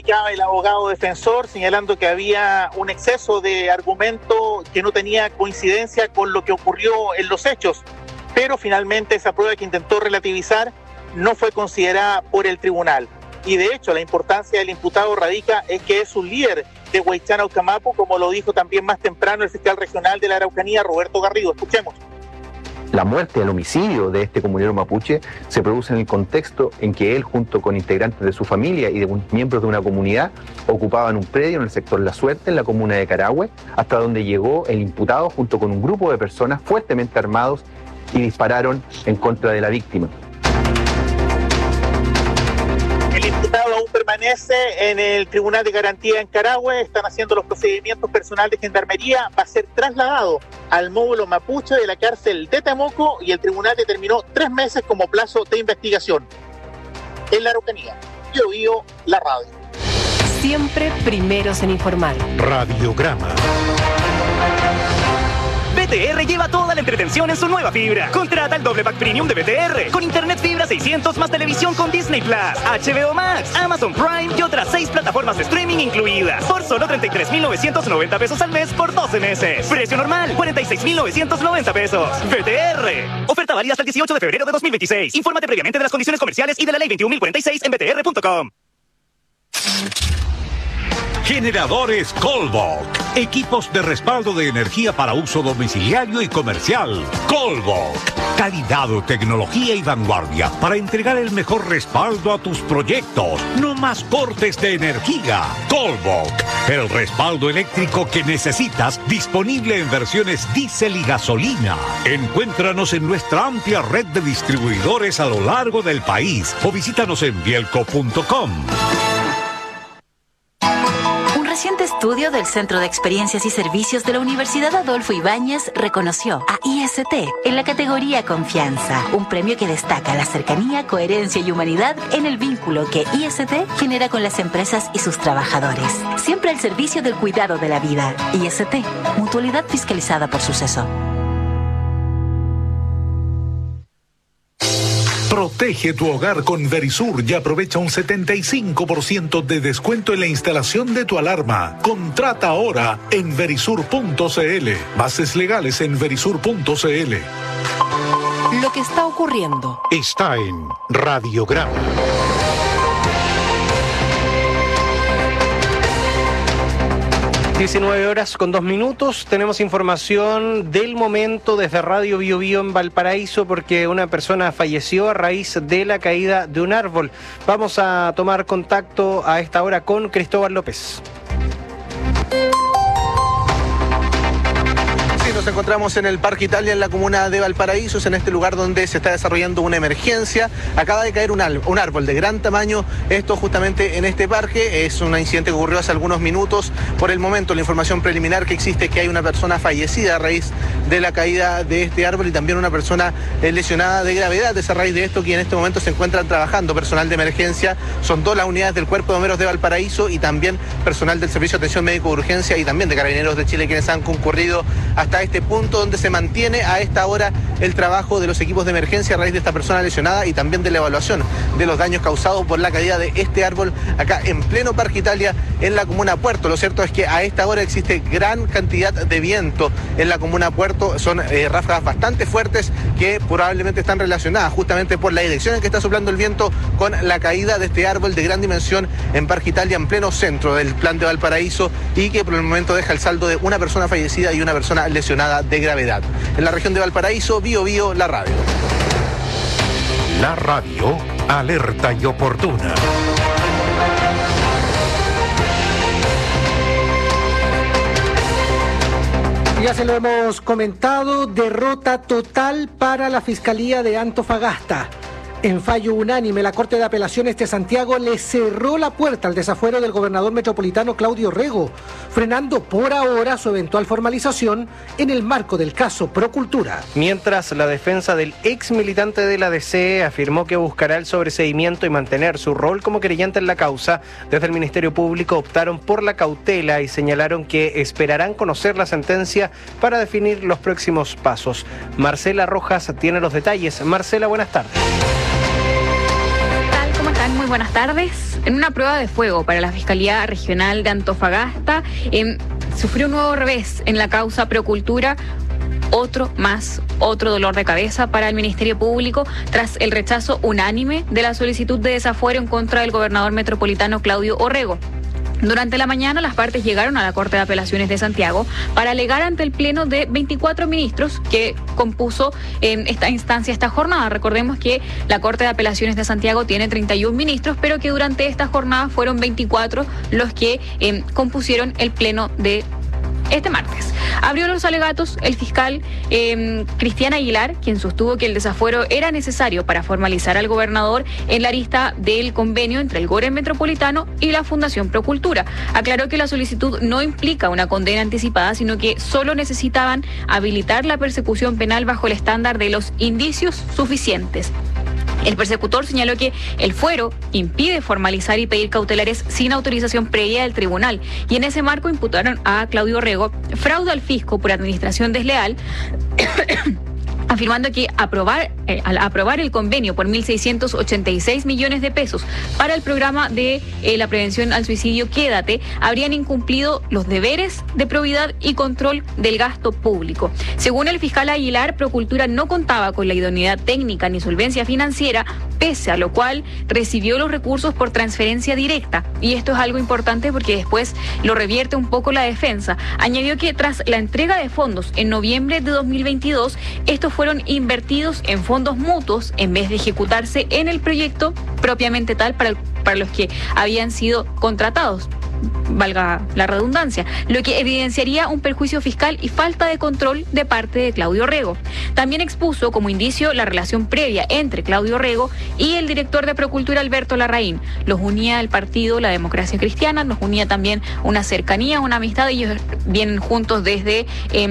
explicaba el abogado defensor, señalando que había un exceso de argumento que no tenía coincidencia con lo que ocurrió en los hechos, pero finalmente esa prueba que intentó relativizar no fue considerada por el tribunal. Y de hecho la importancia del imputado radica en que es un líder de Huaychana Ucamapu, como lo dijo también más temprano el fiscal regional de la Araucanía, Roberto Garrido. Escuchemos. La muerte, el homicidio de este comunero mapuche se produce en el contexto en que él, junto con integrantes de su familia y de miembros de una comunidad, ocupaban un predio en el sector La Suerte, en la comuna de Carahue, hasta donde llegó el imputado junto con un grupo de personas fuertemente armados y dispararon en contra de la víctima. El imputado aún permanece en el Tribunal de Garantía en Carahue, están haciendo los procedimientos personal de gendarmería, va a ser trasladado al módulo mapuche de la cárcel de Temuco y el tribunal determinó 3 meses como plazo de investigación. En la Araucanía, Bio, la radio. Siempre primeros en informar. Radiograma. BTR lleva toda la entretención en su nueva fibra. Contrata el doble pack premium de BTR con internet fibra 600 más televisión con Disney Plus, HBO Max, Amazon Prime y otras 6 plataformas de streaming incluidas por solo 33,990 pesos al mes por 12 meses. Precio normal 46,990 pesos. BTR. Oferta válida hasta el 18 de febrero de 2026. Infórmate previamente de las condiciones comerciales y de la ley 21.046 en btr.com. Generadores Colbok. Equipos de respaldo de energía para uso domiciliario y comercial. Colbok. Calidad, tecnología y vanguardia para entregar el mejor respaldo a tus proyectos. No más cortes de energía. Colbok. El respaldo eléctrico que necesitas, disponible en versiones diésel y gasolina. Encuéntranos en nuestra amplia red de distribuidores a lo largo del país o visítanos en bielco.com. Un reciente estudio del Centro de Experiencias y Servicios de la Universidad Adolfo Ibáñez reconoció a IST en la categoría Confianza, un premio que destaca la cercanía, coherencia y humanidad en el vínculo que IST genera con las empresas y sus trabajadores. Siempre al servicio del cuidado de la vida. IST, mutualidad fiscalizada por Suceso. Protege tu hogar con Verisur y aprovecha un 75% de descuento en la instalación de tu alarma. Contrata ahora en verisur.cl. Bases legales en verisur.cl. Lo que está ocurriendo Está en Radiograma. 19:02. Tenemos información del momento desde Radio Bio Bio en Valparaíso porque una persona falleció a raíz de la caída de un árbol. Vamos a tomar contacto a esta hora con Cristóbal López. Nos encontramos en el Parque Italia, en la comuna de Valparaíso, en este lugar donde se está desarrollando una emergencia. Acaba de caer un árbol de gran tamaño, esto justamente en este parque. Es un incidente que ocurrió hace algunos minutos. Por el momento, la información preliminar que existe es que hay una persona fallecida a raíz de la caída de este árbol y también una persona lesionada de gravedad. Es a raíz de esto que en este momento se encuentran trabajando personal de emergencia. Son 2 las unidades del Cuerpo de Bomberos de Valparaíso y también personal del Servicio de Atención Médico de Urgencia y también de Carabineros de Chile, quienes han concurrido hasta este punto donde se mantiene a esta hora el trabajo de los equipos de emergencia a raíz de esta persona lesionada y también de la evaluación de los daños causados por la caída de este árbol acá en pleno Parque Italia en la comuna Puerto. Lo cierto es que a esta hora existe gran cantidad de viento en la comuna Puerto. Son ráfagas bastante fuertes que probablemente están relacionadas justamente por la dirección en que está soplando el viento con la caída de este árbol de gran dimensión en Parque Italia, en pleno centro del plan de Valparaíso, y que por el momento deja el saldo de una persona fallecida y una persona lesionada de gravedad. En la región de Valparaíso, Bio Bio, la radio. La radio, alerta y oportuna. Ya se lo hemos comentado, derrota total para la Fiscalía de Antofagasta. En fallo unánime, la Corte de Apelaciones de Santiago le cerró la puerta al desafuero del gobernador metropolitano Claudio Rego, frenando por ahora su eventual formalización en el marco del caso Procultura. Mientras la defensa del ex militante de la DC afirmó que buscará el sobreseimiento y mantener su rol como querellante en la causa, desde el Ministerio Público optaron por la cautela y señalaron que esperarán conocer la sentencia para definir los próximos pasos. Marcela Rojas tiene los detalles. Marcela, buenas tardes. ¿Cómo están? Muy buenas tardes. En una prueba de fuego para la Fiscalía Regional de Antofagasta, sufrió un nuevo revés en la causa Procultura. Otro dolor de cabeza para el Ministerio Público tras el rechazo unánime de la solicitud de desafuero en contra del gobernador metropolitano Claudio Orrego. Durante la mañana, las partes llegaron a la Corte de Apelaciones de Santiago para alegar ante el pleno de 24 ministros que compuso esta instancia, esta jornada. Recordemos que la Corte de Apelaciones de Santiago tiene 31 ministros, pero que durante esta jornada fueron 24 los que compusieron el pleno de este martes. Abrió los alegatos el fiscal Cristian Aguilar, quien sostuvo que el desafuero era necesario para formalizar al gobernador en la lista del convenio entre el GORE Metropolitano y la Fundación Procultura. Aclaró que la solicitud no implica una condena anticipada, sino que solo necesitaban habilitar la persecución penal bajo el estándar de los indicios suficientes. El persecutor señaló que el fuero impide formalizar y pedir cautelares sin autorización previa del tribunal, y en ese marco imputaron a Claudio Orrego fraude al fisco por administración desleal, afirmando que al aprobar el convenio por 1.686 millones de pesos para el programa de la prevención al suicidio Quédate, habrían incumplido los deberes de probidad y control del gasto público. Según el fiscal Aguilar, Procultura no contaba con la idoneidad técnica ni solvencia financiera, pese a lo cual recibió los recursos por transferencia directa. Y esto es algo importante porque después lo revierte un poco la defensa. Añadió que tras la entrega de fondos en noviembre de 2022, estos fueron invertidos en fondos mutuos en vez de ejecutarse en el proyecto propiamente tal para los que habían sido contratados, valga la redundancia, lo que evidenciaría un perjuicio fiscal y falta de control de parte de Claudio Orrego. También expuso como indicio la relación previa entre Claudio Orrego y el director de Procultura, Alberto Larraín. Los unía el partido La Democracia Cristiana, los unía también una cercanía, una amistad. Ellos vienen juntos desde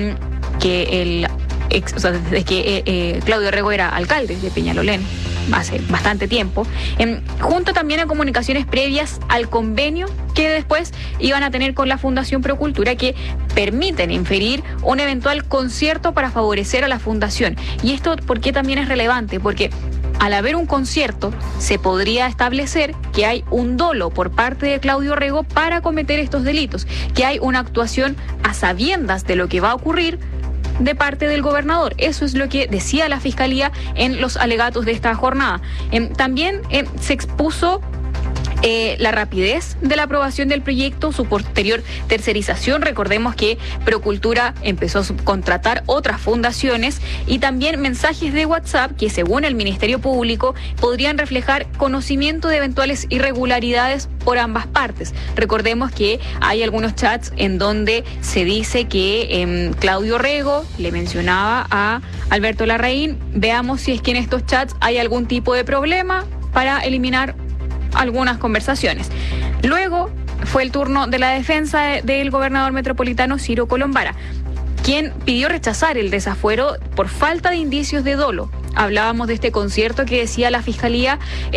desde que Claudio Orrego era alcalde de Peñalolén, hace bastante tiempo, junto también a comunicaciones previas al convenio que después iban a tener con la Fundación Procultura, que permiten inferir un eventual concierto para favorecer a la fundación. Y esto, ¿por qué también es relevante? Porque al haber un concierto, se podría establecer que hay un dolo por parte de Claudio Orrego para cometer estos delitos, que hay una actuación a sabiendas de lo que va a ocurrir de parte del gobernador. Eso es lo que decía la Fiscalía en los alegatos de esta jornada. También se expuso la rapidez de la aprobación del proyecto, su posterior tercerización. Recordemos que Procultura empezó a subcontratar otras fundaciones, y también mensajes de WhatsApp que, según el Ministerio Público, podrían reflejar conocimiento de eventuales irregularidades por ambas partes. Recordemos que hay algunos chats en donde se dice que Claudio Orrego le mencionaba a Alberto Larraín: veamos si es que en estos chats hay algún tipo de problema para eliminar algunas conversaciones. Luego fue el turno de la defensa del gobernador metropolitano Ciro Colombara, quien pidió rechazar el desafuero por falta de indicios de dolo. Hablábamos de este concierto que decía la Fiscalía,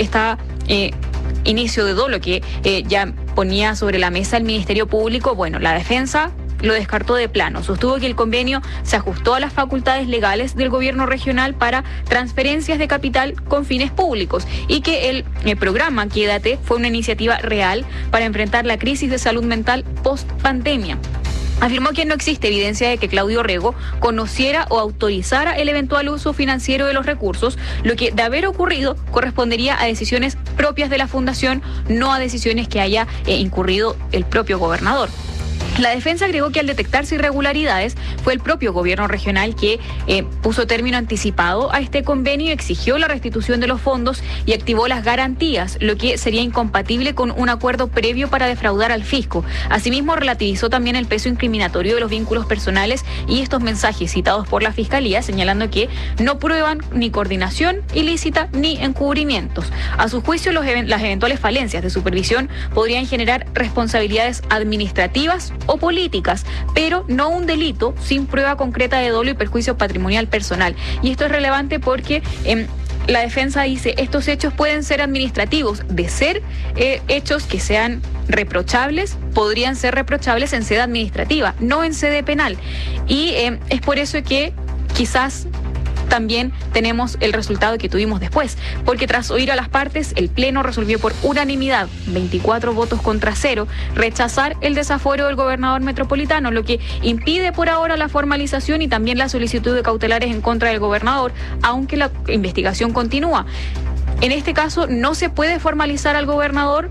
inicio de dolo que ya ponía sobre la mesa el Ministerio Público. Bueno, la defensa lo descartó de plano. Sostuvo que el convenio se ajustó a las facultades legales del gobierno regional para transferencias de capital con fines públicos, y que el programa Quédate fue una iniciativa real para enfrentar la crisis de salud mental post-pandemia. Afirmó que no existe evidencia de que Claudio Orrego conociera o autorizara el eventual uso financiero de los recursos, lo que, de haber ocurrido, correspondería a decisiones propias de la fundación, no a decisiones que haya incurrido el propio gobernador. La defensa agregó que al detectarse irregularidades fue el propio gobierno regional que puso término anticipado a este convenio y exigió la restitución de los fondos y activó las garantías, lo que sería incompatible con un acuerdo previo para defraudar al fisco. Asimismo, relativizó también el peso incriminatorio de los vínculos personales y estos mensajes citados por la Fiscalía, señalando que no prueban ni coordinación ilícita ni encubrimientos. A su juicio, las eventuales falencias de supervisión podrían generar responsabilidades administrativas o políticas, pero no un delito sin prueba concreta de dolo y perjuicio patrimonial personal. Y esto es relevante porque la defensa dice, estos hechos pueden ser administrativos. De ser hechos que sean reprochables, podrían ser reprochables en sede administrativa, no en sede penal. Y es por eso que quizás también tenemos el resultado que tuvimos después, porque tras oír a las partes, el Pleno resolvió por unanimidad, 24 votos contra 0, rechazar el desafuero del gobernador metropolitano, lo que impide por ahora la formalización y también la solicitud de cautelares en contra del gobernador, aunque la investigación continúa. En este caso, no se puede formalizar al gobernador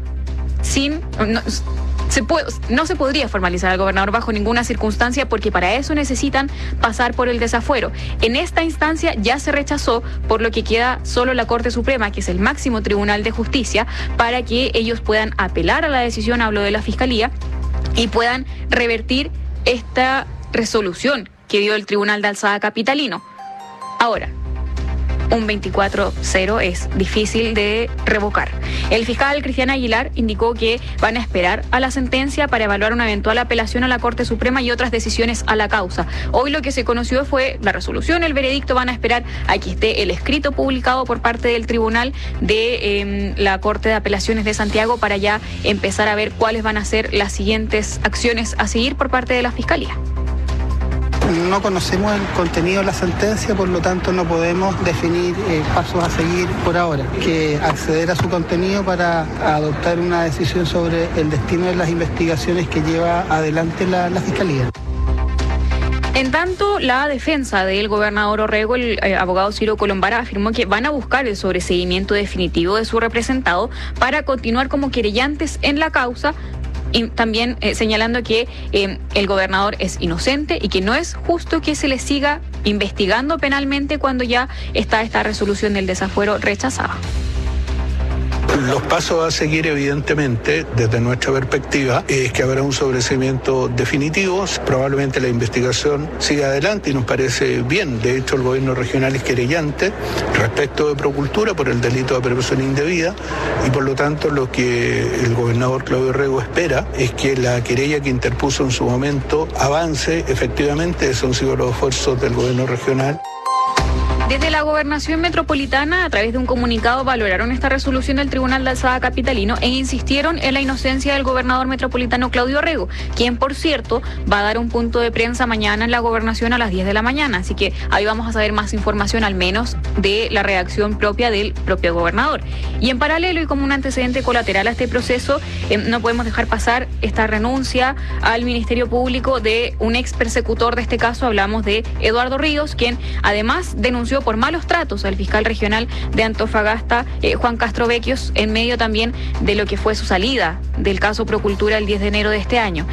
no se podría formalizar al gobernador bajo ninguna circunstancia, porque para eso necesitan pasar por el desafuero. En esta instancia ya se rechazó, por lo que queda solo la Corte Suprema, que es el máximo tribunal de justicia, para que ellos puedan apelar a la decisión, hablo de la Fiscalía, y puedan revertir esta resolución que dio el Tribunal de Alzada capitalino. Ahora, un 24-0 es difícil de revocar. El fiscal Cristian Aguilar indicó que van a esperar a la sentencia para evaluar una eventual apelación a la Corte Suprema y otras decisiones a la causa. Hoy lo que se conoció fue la resolución, el veredicto. Van a esperar a que esté el escrito publicado por parte del tribunal de la Corte de Apelaciones de Santiago, para ya empezar a ver cuáles van a ser las siguientes acciones a seguir por parte de la Fiscalía. No conocemos el contenido de la sentencia, por lo tanto no podemos definir pasos a seguir por ahora, que acceder a su contenido para adoptar una decisión sobre el destino de las investigaciones que lleva adelante la Fiscalía. En tanto, la defensa del gobernador Orrego, el abogado Ciro Colombara, afirmó que van a buscar el sobreseimiento definitivo de su representado para continuar como querellantes en la causa, y también señalando que el gobernador es inocente y que no es justo que se le siga investigando penalmente cuando ya está esta resolución del desafuero rechazada. Los pasos a seguir, evidentemente, desde nuestra perspectiva, es que habrá un sobreseimiento definitivo. Probablemente la investigación siga adelante y nos parece bien. De hecho, el gobierno regional es querellante respecto de Procultura por el delito de apropiación indebida, y por lo tanto lo que el gobernador Claudio Orrego espera es que la querella que interpuso en su momento avance efectivamente. Esos han sido los esfuerzos del gobierno regional. Desde la Gobernación Metropolitana, a través de un comunicado, valoraron esta resolución del Tribunal de Alzada capitalino e insistieron en la inocencia del gobernador metropolitano Claudio Orrego, quien, por cierto, va a dar un punto de prensa mañana en la Gobernación a las 10 de la mañana. Así que ahí vamos a saber más información, al menos de la reacción propia del propio gobernador. Y en paralelo, y como un antecedente colateral a este proceso, no podemos dejar pasar esta renuncia al Ministerio Público de un ex persecutor de este caso. Hablamos de Eduardo Ríos, quien además denunció por malos tratos al fiscal regional de Antofagasta, Juan Castro Vecchios, en medio también de lo que fue su salida del caso Procultura el 10 de enero de este año.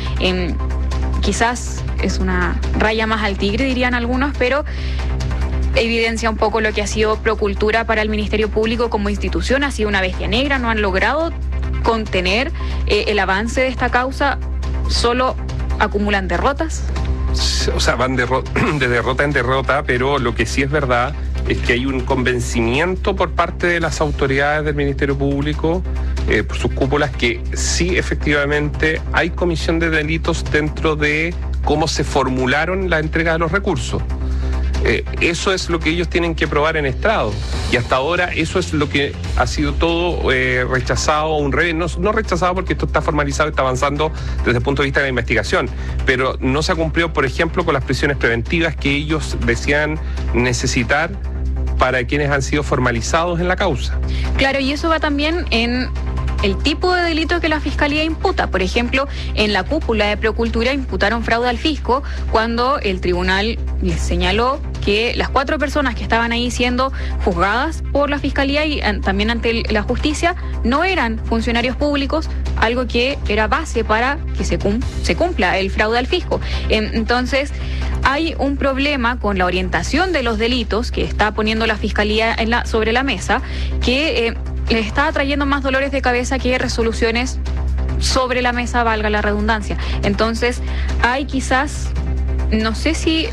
Quizás es una raya más al tigre, dirían algunos, pero evidencia un poco lo que ha sido Procultura para el Ministerio Público como institución. Ha sido una bestia negra, no han logrado contener el avance de esta causa, solo acumulan derrotas. O sea, van de derrota en derrota, pero lo que sí es verdad es que hay un convencimiento por parte de las autoridades del Ministerio Público, por sus cúpulas, que sí, efectivamente, hay comisión de delitos dentro de cómo se formularon la entrega de los recursos. Eso es lo que ellos tienen que probar en estrado, y hasta ahora eso es lo que ha sido todo rechazado, un revés, no rechazado porque esto está formalizado, está avanzando desde el punto de vista de la investigación, pero no se ha cumplido, por ejemplo, con las prisiones preventivas que ellos decían necesitar para quienes han sido formalizados en la causa. Claro, y eso va también en el tipo de delito que la Fiscalía imputa. Por ejemplo, en la cúpula de Procultura imputaron fraude al fisco cuando el tribunal les señaló que las 4 personas que estaban ahí siendo juzgadas por la Fiscalía y también ante la justicia no eran funcionarios públicos, algo que era base para que se cumpla el fraude al fisco. Entonces, hay un problema con la orientación de los delitos que está poniendo la Fiscalía sobre la mesa, que les está trayendo más dolores de cabeza que resoluciones sobre la mesa, valga la redundancia. Entonces, hay quizás, no sé si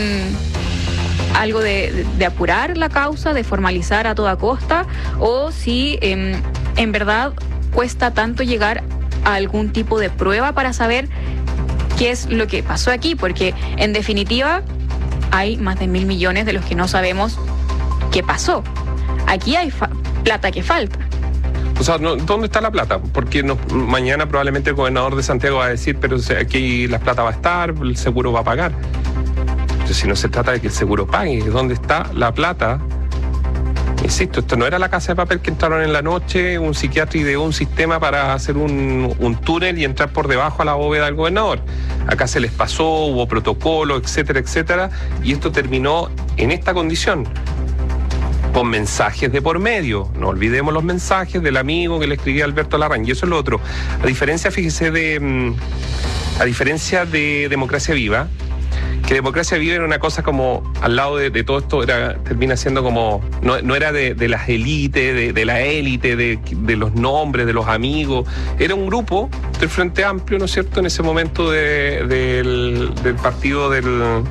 algo de apurar la causa, de formalizar a toda costa, o si en verdad cuesta tanto llegar a algún tipo de prueba para saber qué es lo que pasó aquí, porque en definitiva hay más de 1.000 millones de los que no sabemos qué pasó. Aquí hay plata que falta. O sea, ¿dónde está la plata? Porque mañana probablemente el gobernador de Santiago va a decir, pero aquí la plata va a estar, el seguro va a pagar. Pero si no se trata de que el seguro pague, ¿dónde está la plata? Insisto, esto no era la casa de papel que entraron en la noche, un psiquiatra ideó un sistema para hacer un túnel y entrar por debajo a la bóveda del gobernador. Acá se les pasó, hubo protocolo, etcétera, etcétera, y esto terminó en esta condición, con mensajes de por medio. No olvidemos los mensajes del amigo que le escribía Alberto Larraín, y eso es lo otro. A diferencia, fíjese, de Democracia Viva, que Democracia Viva era una cosa como, al lado de todo esto, termina siendo como, no era de las élites, de la élite, de los nombres, de los amigos. Era un grupo del Frente Amplio, ¿no es cierto?, en ese momento del partido se me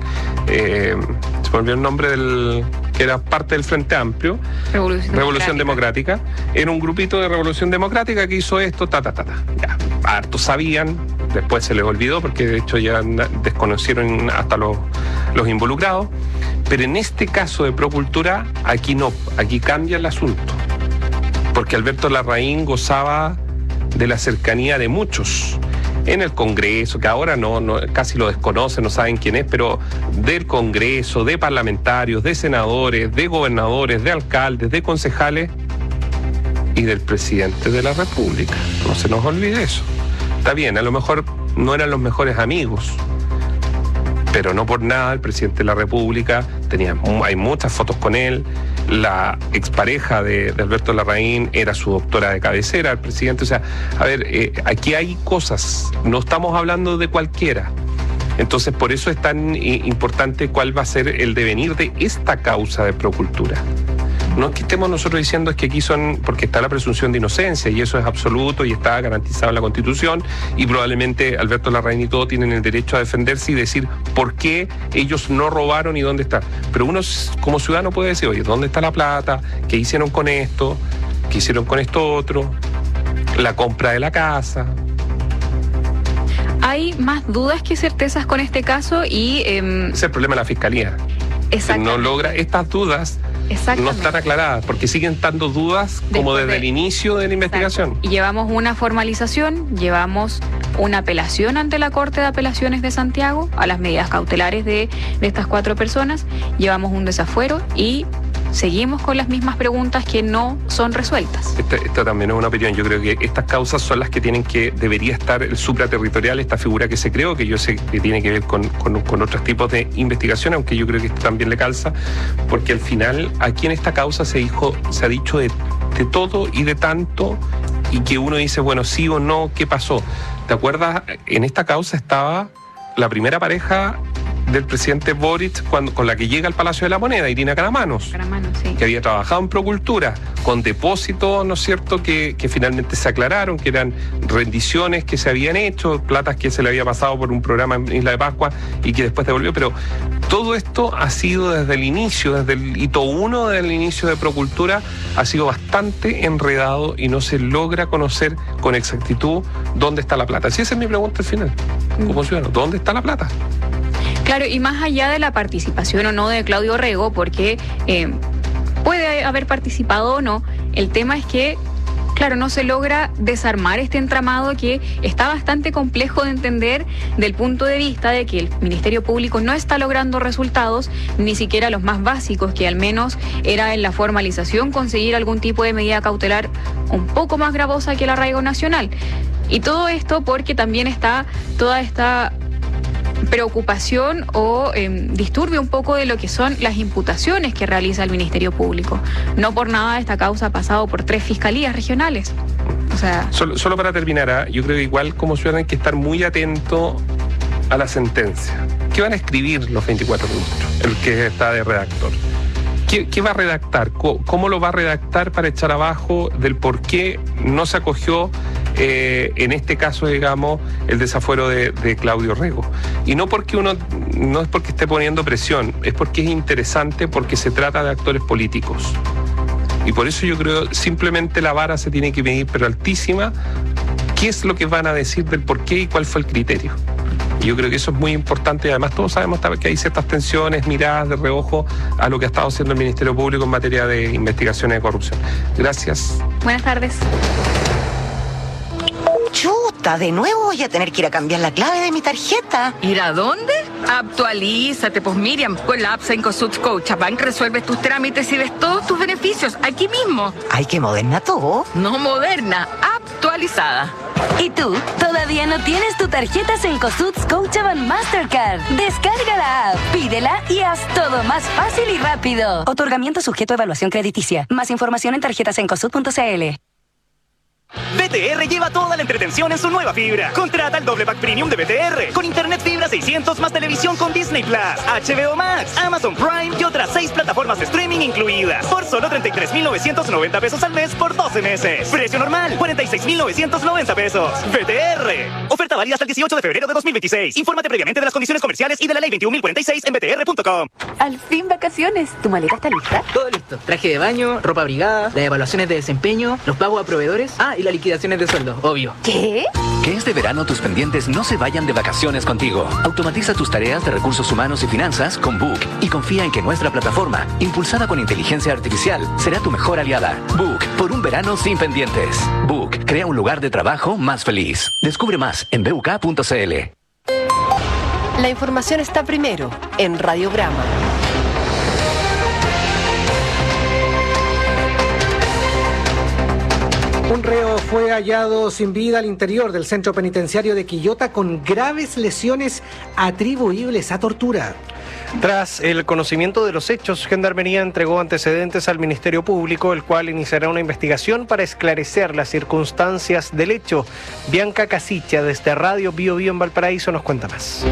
olvidó el nombre que era parte del Frente Amplio, Revolución Democrática. Era un grupito de Revolución Democrática que hizo esto, Ya, hartos sabían, después se les olvidó porque de hecho ya desconocieron hasta los involucrados, pero en este caso de Procultura, aquí no, aquí cambia el asunto, porque Alberto Larraín gozaba de la cercanía de muchos en el Congreso, que ahora no casi lo desconocen, no saben quién es, pero del Congreso, de parlamentarios, de senadores, de gobernadores, de alcaldes, de concejales y del presidente de la República. No se nos olvide eso. Está bien, a lo mejor no eran los mejores amigos, pero no por nada el presidente de la República hay muchas fotos con él. La expareja de Alberto Larraín era su doctora de cabecera, el presidente. O sea, a ver, aquí hay cosas, no estamos hablando de cualquiera. Entonces, por eso es tan importante cuál va a ser el devenir de esta causa de Procultura. No es que estemos nosotros diciendo es que aquí porque está la presunción de inocencia y eso es absoluto y está garantizado en la Constitución y probablemente Alberto Larraín y todo tienen el derecho a defenderse y decir por qué ellos no robaron y dónde está. Pero uno como ciudadano puede decir, oye, ¿dónde está la plata? ¿Qué hicieron con esto? ¿Qué hicieron con esto otro? La compra de la casa. Hay más dudas que certezas con este caso y... Ese es el problema de la Fiscalía. Exactamente. No logra estas dudas. No están aclaradas, porque siguen estando dudas como desde el inicio de la investigación. Y llevamos una formalización, llevamos una apelación ante la Corte de Apelaciones de Santiago a las medidas cautelares de estas 4 personas, llevamos un desafuero y seguimos con las mismas preguntas que no son resueltas. Esta también es una opinión. Yo creo que estas causas son las que debería estar el supraterritorial, esta figura que se creó, que yo sé que tiene que ver con otros tipos de investigación, aunque yo creo que esto también le calza, porque al final aquí en esta causa se ha dicho de todo y de tanto, y que uno dice, bueno, sí o no, ¿qué pasó? ¿Te acuerdas? En esta causa estaba la primera pareja del presidente Boric con la que llega al Palacio de la Moneda, Irina Caramanos, sí, que había trabajado en Procultura, con depósitos, ¿no es cierto?, que finalmente se aclararon, que eran rendiciones que se habían hecho, platas que se le había pasado por un programa en Isla de Pascua y que después devolvió, pero todo esto ha sido desde el inicio, desde el hito 1 del inicio de Procultura, ha sido bastante enredado y no se logra conocer con exactitud dónde está la plata. Así esa es mi pregunta al final, como ciudadano, ¿dónde está la plata? Claro, y más allá de la participación o no de Claudio Rego, porque puede haber participado o no, el tema es que, claro, no se logra desarmar este entramado que está bastante complejo de entender del punto de vista de que el Ministerio Público no está logrando resultados, ni siquiera los más básicos, que al menos era en la formalización conseguir algún tipo de medida cautelar un poco más gravosa que el arraigo nacional. Y todo esto porque también está toda esta preocupación o disturbio un poco de lo que son las imputaciones que realiza el Ministerio Público. No por nada esta causa ha pasado por 3 fiscalías regionales. O sea... Solo para terminar, yo creo que igual como ciudadano hay que estar muy atento a la sentencia. ¿Qué van a escribir los 24 ministros? El que está de redactor. ¿Qué va a redactar? ¿Cómo lo va a redactar para echar abajo del por qué no se acogió en este caso, digamos, el desafuero de Claudio Rego? Y no es porque esté poniendo presión, es porque es interesante, porque se trata de actores políticos. Y por eso yo creo simplemente la vara se tiene que medir, pero altísima. ¿Qué es lo que van a decir del por qué y cuál fue el criterio? Yo creo que eso es muy importante y además todos sabemos que hay ciertas tensiones, miradas de reojo a lo que ha estado haciendo el Ministerio Público en materia de investigaciones de corrupción. Gracias. Buenas tardes. Chuta, de nuevo voy a tener que ir a cambiar la clave de mi tarjeta. ¿Ir a dónde? Actualízate, pues Miriam, con la app Cencosud Scotiabank resuelves tus trámites y ves todos tus beneficios aquí mismo. ¡Ay, qué moderna tú! No moderna, actualizada. ¿Y tú? ¿Todavía no tienes tu tarjeta Cencosud Scotiabank Mastercard? Descarga la app, pídela y haz todo más fácil y rápido. Otorgamiento sujeto a evaluación crediticia. Más información en tarjetacencosud.cl. BTR lleva toda la entretención en su nueva fibra. Contrata el doble pack premium de BTR con internet fibra 600 más televisión con Disney Plus, HBO Max, Amazon Prime y otras 6 plataformas de streaming incluidas por solo 33,990 pesos al mes por 12 meses. Precio normal 46,990 pesos. BTR. Oferta válida hasta el 18 de febrero de 2026. Infórmate previamente de las condiciones comerciales y de la ley 21.046 en btr.com. Al fin vacaciones. ¿Tu maleta está lista? Todo listo. Traje de baño, ropa abrigada, las evaluaciones de desempeño, los pagos a proveedores. Y las liquidaciones de sueldo, obvio. ¿Qué? Que este verano tus pendientes no se vayan de vacaciones contigo. Automatiza tus tareas de recursos humanos y finanzas con Book y confía en que nuestra plataforma, impulsada con inteligencia artificial, será tu mejor aliada. Book, por un verano sin pendientes. Book, crea un lugar de trabajo más feliz. Descubre más en buk.cl. La información está primero en Radiograma. Un reo fue hallado sin vida al interior del centro penitenciario de Quillota con graves lesiones atribuibles a tortura. Tras el conocimiento de los hechos, Gendarmería entregó antecedentes al Ministerio Público, el cual iniciará una investigación para esclarecer las circunstancias del hecho. Bianca Casicha, desde Radio Bio Bio en Valparaíso, nos cuenta más.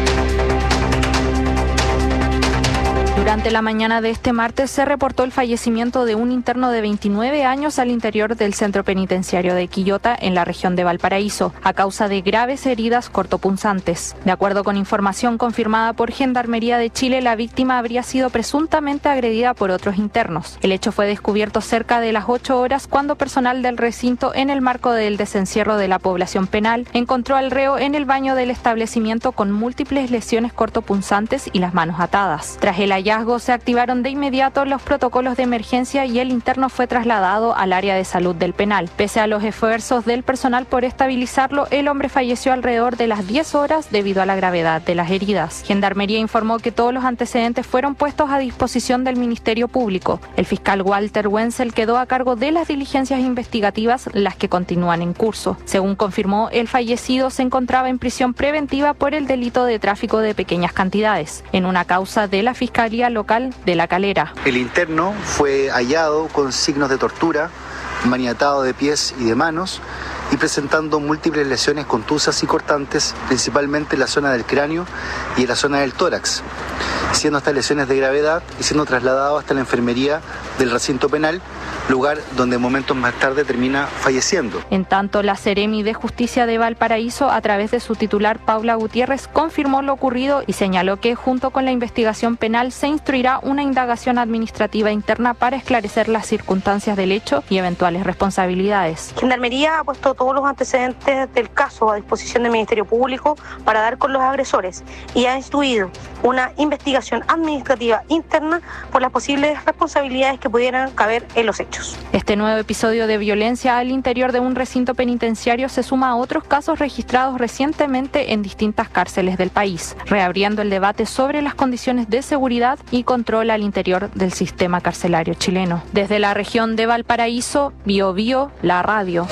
Durante la mañana de este martes se reportó el fallecimiento de un interno de 29 años al interior del centro penitenciario de Quillota, en la región de Valparaíso, a causa de graves heridas cortopunzantes. De acuerdo con información confirmada por Gendarmería de Chile, la víctima habría sido presuntamente agredida por otros internos. El hecho fue descubierto cerca de las 8 horas cuando personal del recinto, en el marco del desencierro de la población penal, encontró al reo en el baño del establecimiento con múltiples lesiones cortopunzantes y las manos atadas. Tras el hallazgo se activaron de inmediato los protocolos de emergencia y el interno fue trasladado al área de salud del penal. Pese a los esfuerzos del personal por estabilizarlo, el hombre falleció alrededor de las 10 horas debido a la gravedad de las heridas. Gendarmería informó que todos los antecedentes fueron puestos a disposición del Ministerio Público. El fiscal Walter Wenzel quedó a cargo de las diligencias investigativas, las que continúan en curso. Según confirmó, el fallecido se encontraba en prisión preventiva por el delito de tráfico de pequeñas cantidades, en una causa de la Fiscalía Local de La Calera. El interno fue hallado con signos de tortura, maniatado de pies y de manos y presentando múltiples lesiones contusas y cortantes, principalmente en la zona del cráneo y en la zona del tórax, siendo estas lesiones de gravedad y siendo trasladado hasta la enfermería del recinto penal, lugar donde momentos más tarde termina falleciendo. En tanto, la Seremi de Justicia de Valparaíso, a través de su titular Paula Gutiérrez, confirmó lo ocurrido y señaló que junto con la investigación penal se instruirá una indagación administrativa interna para esclarecer las circunstancias del hecho y eventuales responsabilidades. Gendarmería ha puesto todos los antecedentes del caso a disposición del Ministerio Público para dar con los agresores y ha instruido una investigación administrativa interna por las posibles responsabilidades que pudieran caber en los hechos. Este nuevo episodio de violencia al interior de un recinto penitenciario se suma a otros casos registrados recientemente en distintas cárceles del país, reabriendo el debate sobre las condiciones de seguridad y control al interior del sistema carcelario chileno. Desde la región de Valparaíso, Bio Bio, la radio.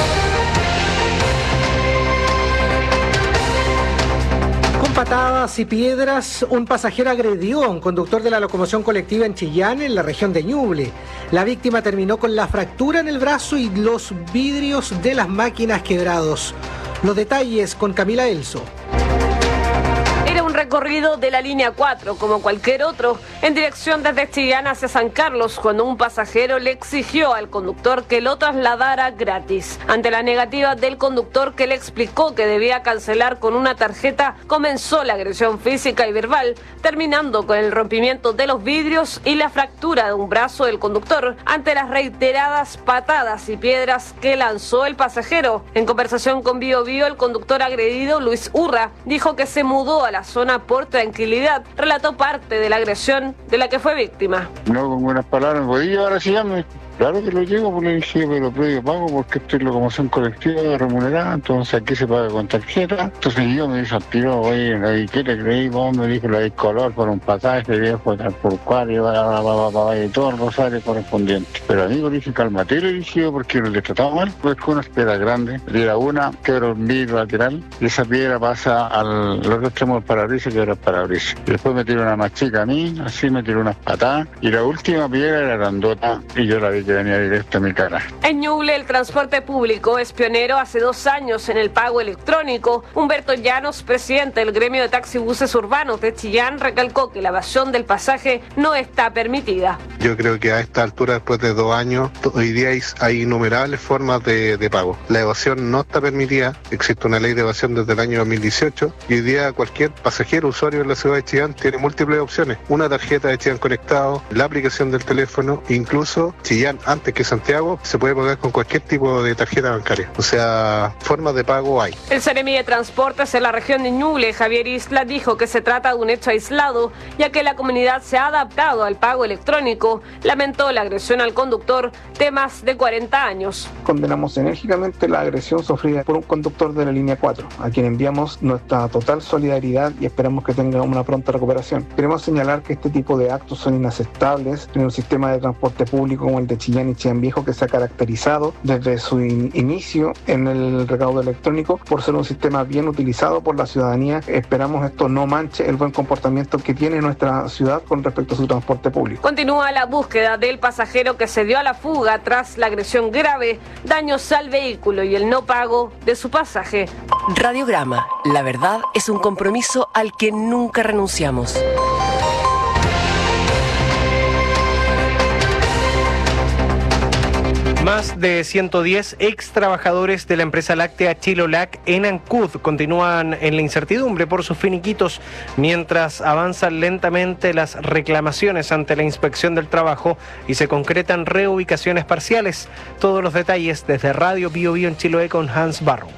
Con patadas y piedras, un pasajero agredió a un conductor de la locomoción colectiva en Chillán, en la región de Ñuble. La víctima terminó con la fractura en el brazo y los vidrios de las máquinas quebrados. Los detalles con Camila Elso. Era un recorrido de la línea 4, como cualquier otro, en dirección desde Chillán hacia San Carlos, cuando un pasajero le exigió al conductor que lo trasladara gratis. Ante la negativa del conductor, que le explicó que debía cancelar con una tarjeta, comenzó la agresión física y verbal, terminando con el rompimiento de los vidrios y la fractura de un brazo del conductor ante las reiteradas patadas y piedras que lanzó el pasajero. En conversación con Bio Bio, el conductor agredido, Luis Urra, dijo que se mudó a la zona por tranquilidad. Relató parte de la agresión de la que fue víctima. No, con buenas palabras, ¿me podía llevar a Chillán? Claro que lo llevo, pues le dije, pero previo pago porque esto es locomoción colectiva remunerada, entonces aquí se paga con tarjeta. Entonces yo me dice al tiro, oye, ¿qué te creí? Vos me dijo, la color por un pasaje, viejo, tal por cual, y todo el rosario correspondiente. Pero amigo, le dije, cálmate, le dije, porque le trataba mal, pues con una piedra grande, tira una, quebra un vidrio lateral, y esa piedra pasa al otro extremo del parabrisas, quebra el parabrisas. Y después me tiró una más chica a mí, así me tiró unas patadas, y la última piedra era grandota, y yo la vi que venía directo a mi cara. En Ñuble, el transporte público es pionero hace 2 años en el pago electrónico. Humberto Llanos, presidente del gremio de taxibuses urbanos de Chillán, recalcó que la evasión del pasaje no está permitida. Yo creo que a esta altura, después de 2 años, hoy día hay innumerables formas de pago. La evasión no está permitida, existe una ley de evasión desde el año 2018 y hoy día cualquier pasajero, usuario en la ciudad de Chillán tiene múltiples opciones. Una tarjeta de Chillán Conectado, la aplicación del teléfono, incluso Chillán, antes que Santiago, se puede pagar con cualquier tipo de tarjeta bancaria. O sea, formas de pago hay. El Seremi de Transportes en la región de Ñuble, Javier Isla, dijo que se trata de un hecho aislado, ya que la comunidad se ha adaptado al pago electrónico. Lamentó la agresión al conductor de más de 40 años. Condenamos enérgicamente la agresión sufrida por un conductor de la línea 4, a quien enviamos nuestra total solidaridad y esperamos que tenga una pronta recuperación. Queremos señalar que este tipo de actos son inaceptables en un sistema de transporte público como el de Chillán y Chillán Viejo, que se ha caracterizado desde su inicio en el recaudo electrónico por ser un sistema bien utilizado por la ciudadanía. Esperamos esto no manche el buen comportamiento que tiene nuestra ciudad con respecto a su transporte público. Continúa la búsqueda del pasajero que se dio a la fuga tras la agresión grave, daños al vehículo y el no pago de su pasaje. Radiograma, la verdad es un compromiso al que nunca renunciamos. Más de 110 ex trabajadores de la empresa láctea Chilolac en Ancud continúan en la incertidumbre por sus finiquitos mientras avanzan lentamente las reclamaciones ante la Inspección del Trabajo y se concretan reubicaciones parciales. Todos los detalles desde Radio Bio Bio en Chiloé con Hans Barros.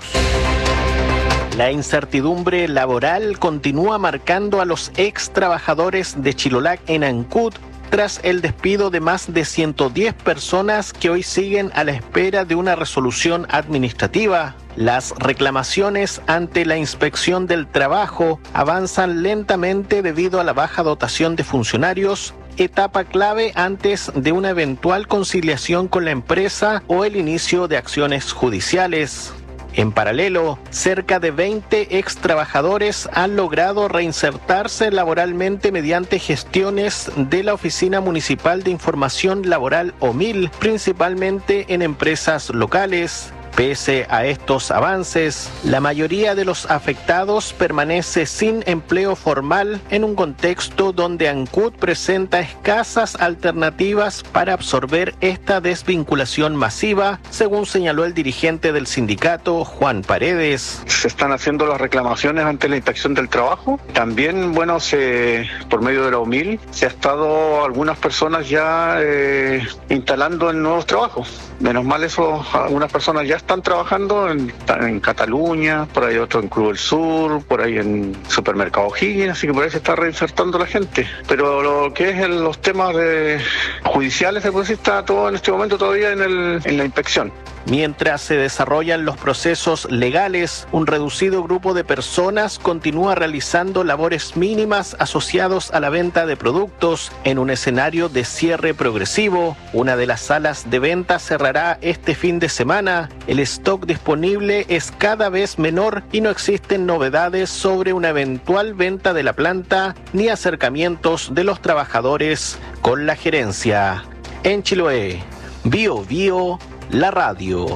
La incertidumbre laboral continúa marcando a los ex trabajadores de Chilolac en Ancud tras el despido de más de 110 personas que hoy siguen a la espera de una resolución administrativa. Las reclamaciones ante la Inspección del Trabajo avanzan lentamente debido a la baja dotación de funcionarios, etapa clave antes de una eventual conciliación con la empresa o el inicio de acciones judiciales. En paralelo, cerca de 20 ex trabajadores han logrado reinsertarse laboralmente mediante gestiones de la Oficina Municipal de Información Laboral OMIL, principalmente en empresas locales. Pese a estos avances, la mayoría de los afectados permanece sin empleo formal en un contexto donde Ancud presenta escasas alternativas para absorber esta desvinculación masiva, según señaló el dirigente del sindicato, Juan Paredes. Se están haciendo las reclamaciones ante la Inspección del Trabajo. También, por medio de la UMIL, se ha estado algunas personas ya instalando en nuevos trabajos. Menos mal eso, algunas personas ya están trabajando en Cataluña, por ahí otro en Cruz del Sur, por ahí en Supermercado Higgins, así que por ahí se está reinsertando la gente. Pero lo que es los temas judiciales, pues sí está todo en este momento todavía en la inspección. Mientras se desarrollan los procesos legales, un reducido grupo de personas continúa realizando labores mínimas asociados a la venta de productos en un escenario de cierre progresivo. Una de las salas de venta cerrará este fin de semana. El stock disponible es cada vez menor y no existen novedades sobre una eventual venta de la planta ni acercamientos de los trabajadores con la gerencia. En Chiloé, Bio Bio, la radio.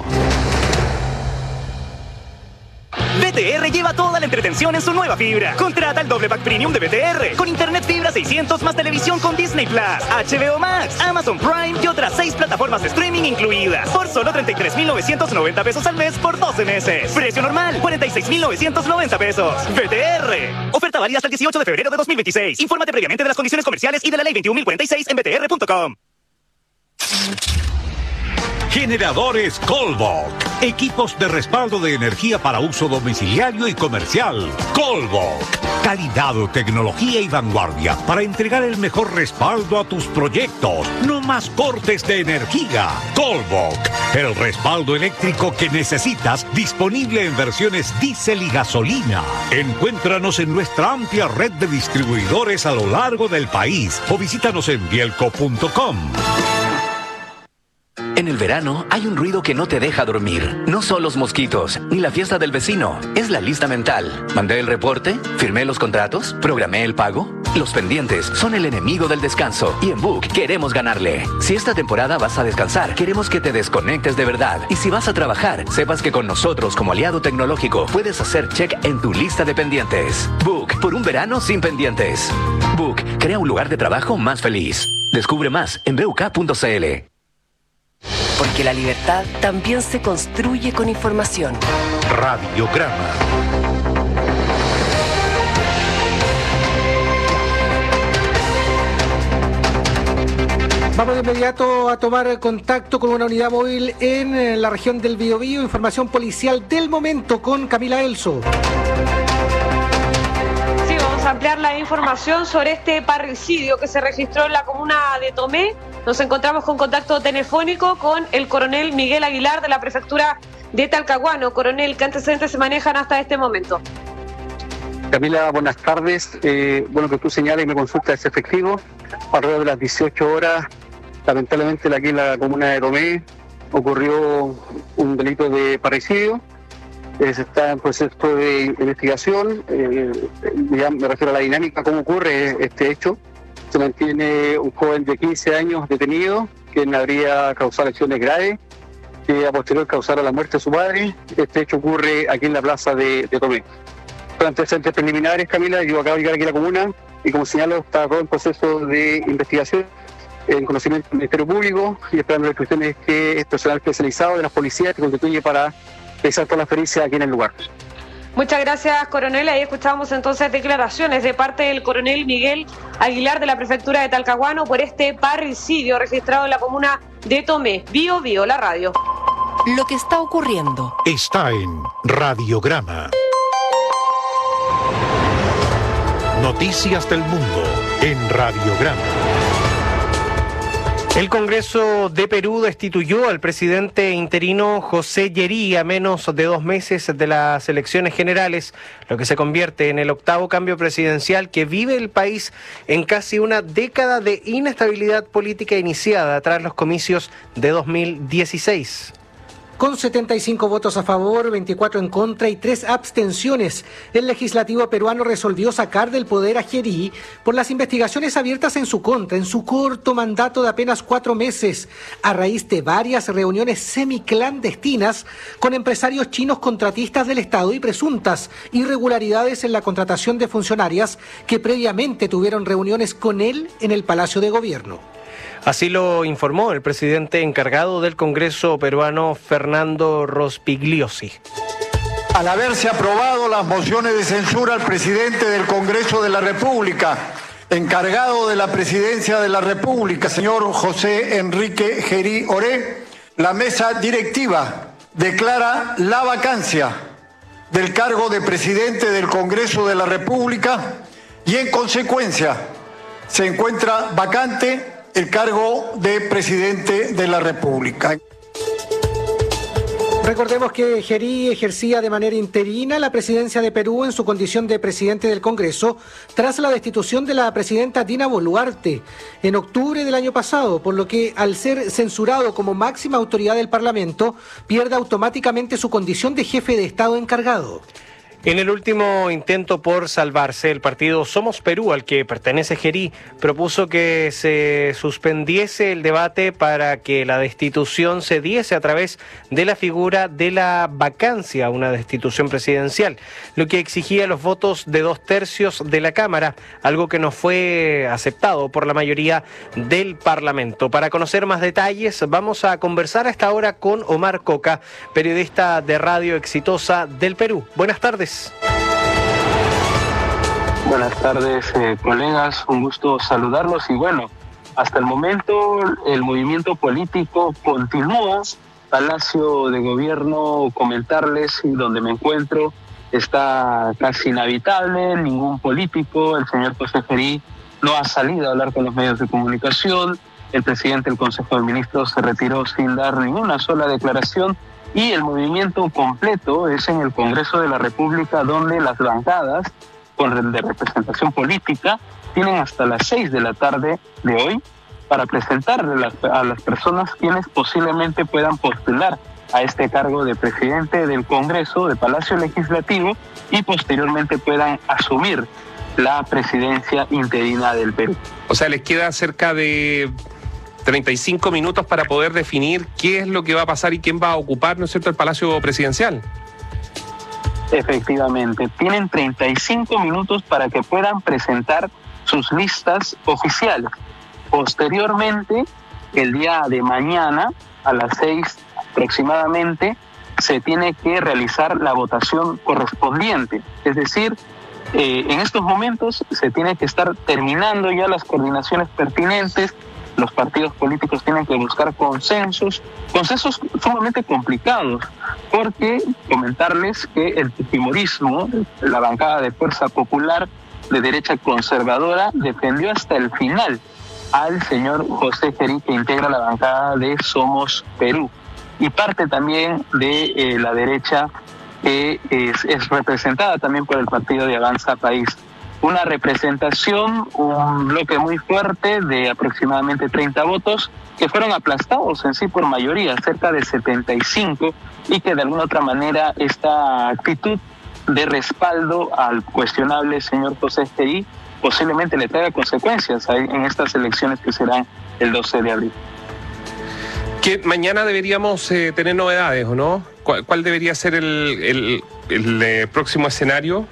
BTR lleva toda la entretención en su nueva fibra. Contrata el doble pack premium de BTR con internet fibra 600 más televisión con Disney Plus, HBO Max, Amazon Prime y otras 6 plataformas de streaming incluidas por solo 33,990 pesos al mes por 12 meses. Precio normal 46,990 pesos. BTR. Oferta válida hasta el 18 de febrero de 2026. Infórmate previamente de las condiciones comerciales y de la ley 21.046 en btr.com. Generadores Colbok. Equipos de respaldo de energía para uso domiciliario y comercial. Colbok. Calidad, tecnología y vanguardia para entregar el mejor respaldo a tus proyectos. No más cortes de energía. Colbok, el respaldo eléctrico que necesitas, disponible en versiones diésel y gasolina. Encuéntranos en nuestra amplia red de distribuidores a lo largo del país o visítanos en bielco.com. En el verano hay un ruido que no te deja dormir. No son los mosquitos, ni la fiesta del vecino. Es la lista mental. ¿Mandé el reporte? ¿Firmé los contratos? ¿Programé el pago? Los pendientes son el enemigo del descanso. Y en Book queremos ganarle. Si esta temporada vas a descansar, queremos que te desconectes de verdad. Y si vas a trabajar, sepas que con nosotros como aliado tecnológico puedes hacer check en tu lista de pendientes. Book, por un verano sin pendientes. Book, crea un lugar de trabajo más feliz. Descubre más en buk.cl. Porque la libertad también se construye con información. Radiograma. Vamos de inmediato a tomar contacto con una unidad móvil en la región del Biobío. Información policial del momento con Camila Elso. Sí, vamos a ampliar la información sobre este parricidio que se registró en la comuna de Tomé. Nos encontramos con contacto telefónico con el coronel Miguel Aguilar de la prefectura de Talcahuano. Coronel, ¿qué antecedentes se manejan hasta este momento? Camila, buenas tardes. Bueno, que tú señales y me consultas es efectivo. Alrededor de las 18 horas, lamentablemente aquí en la comuna de Tomé ocurrió un delito de parricidio. Se está en proceso de investigación. Ya me refiero a la dinámica, cómo ocurre este hecho. Se mantiene un joven de 15 años detenido, quien habría causado lesiones graves, que a posterior causara la muerte de su padre. Este hecho ocurre aquí en la plaza de Tomé. Con antecedentes preliminares, Camila, yo acabo de llegar aquí a la comuna y, como señalo, está todo en proceso de investigación en conocimiento del Ministerio Público y esperando las instrucciones que es personal especializado de las policías que constituye para realizar todas las pericias aquí en el lugar. Muchas gracias, coronel. Ahí escuchamos entonces declaraciones de parte del coronel Miguel Aguilar de la prefectura de Talcahuano por este parricidio registrado en la comuna de Tomé. Bio Bio, la radio. Lo que está ocurriendo Está en Radiograma. Noticias del mundo en Radiograma. El Congreso de Perú destituyó al presidente interino José Llerí a menos de 2 meses de las elecciones generales, lo que se convierte en el 8º cambio presidencial que vive el país en casi una década de inestabilidad política iniciada tras los comicios de 2016. Con 75 votos a favor, 24 en contra y 3 abstenciones, el legislativo peruano resolvió sacar del poder a Llerí por las investigaciones abiertas en su contra en su corto mandato de apenas 4 meses, a raíz de varias reuniones semiclandestinas con empresarios chinos contratistas del Estado y presuntas irregularidades en la contratación de funcionarias que previamente tuvieron reuniones con él en el Palacio de Gobierno. Así lo informó el presidente encargado del Congreso peruano, Fernando Rospigliosi. Al haberse aprobado las mociones de censura al presidente del Congreso de la República, encargado de la presidencia de la República, señor José Enrique Llerí Oré, la mesa directiva declara la vacancia del cargo de presidente del Congreso de la República y, en consecuencia, se encuentra vacante el cargo de presidente de la República. Recordemos que Llerí ejercía de manera interina la presidencia de Perú en su condición de presidente del Congreso tras la destitución de la presidenta Dina Boluarte en octubre del año pasado, por lo que al ser censurado como máxima autoridad del Parlamento pierde automáticamente su condición de jefe de Estado encargado. En el último intento por salvarse, el partido Somos Perú, al que pertenece Llerí, propuso que se suspendiese el debate para que la destitución se diese a través de la figura de la vacancia, una destitución presidencial, lo que exigía los votos de 2/3 de la Cámara, algo que no fue aceptado por la mayoría del Parlamento. Para conocer más detalles, vamos a conversar a esta hora con Omar Coca, periodista de Radio Exitosa del Perú. Buenas tardes. Buenas tardes, colegas, un gusto saludarlos y bueno, hasta el momento el movimiento político continúa. Palacio de Gobierno, comentarles donde me encuentro, está casi inhabitable, ningún político, el señor José Llerí no ha salido a hablar con los medios de comunicación, el presidente del Consejo de Ministros se retiró sin dar ninguna sola declaración y el movimiento completo es en el Congreso de la República, donde las bancadas de representación política tienen hasta las 6 de la tarde de hoy para presentarle a las personas quienes posiblemente puedan postular a este cargo de presidente del Congreso, de Palacio Legislativo, y posteriormente puedan asumir la presidencia interina del Perú. O sea, les queda cerca de 35 minutos para poder definir qué es lo que va a pasar y quién va a ocupar, ¿no es cierto?, el Palacio Presidencial. Efectivamente, tienen 35 minutos para que puedan presentar sus listas oficiales. Posteriormente, el día de mañana, a las 6 aproximadamente, se tiene que realizar la votación correspondiente. Es decir, en estos momentos se tiene que estar terminando ya las coordinaciones pertinentes. Los partidos políticos tienen que buscar consensos sumamente complicados, porque comentarles que el fujimorismo, la bancada de Fuerza Popular de derecha conservadora, defendió hasta el final al señor José Gerí, que integra la bancada de Somos Perú, y parte también de la derecha que es representada también por el partido de Avanza País. Una representación, un bloque muy fuerte de aproximadamente 30 votos que fueron aplastados en sí por mayoría, cerca de 75, y que de alguna otra manera esta actitud de respaldo al cuestionable señor José Gerí posiblemente le traiga consecuencias en estas elecciones que serán el 12 de abril. Que mañana deberíamos tener novedades, ¿o no? ¿Cuál debería ser el próximo escenario?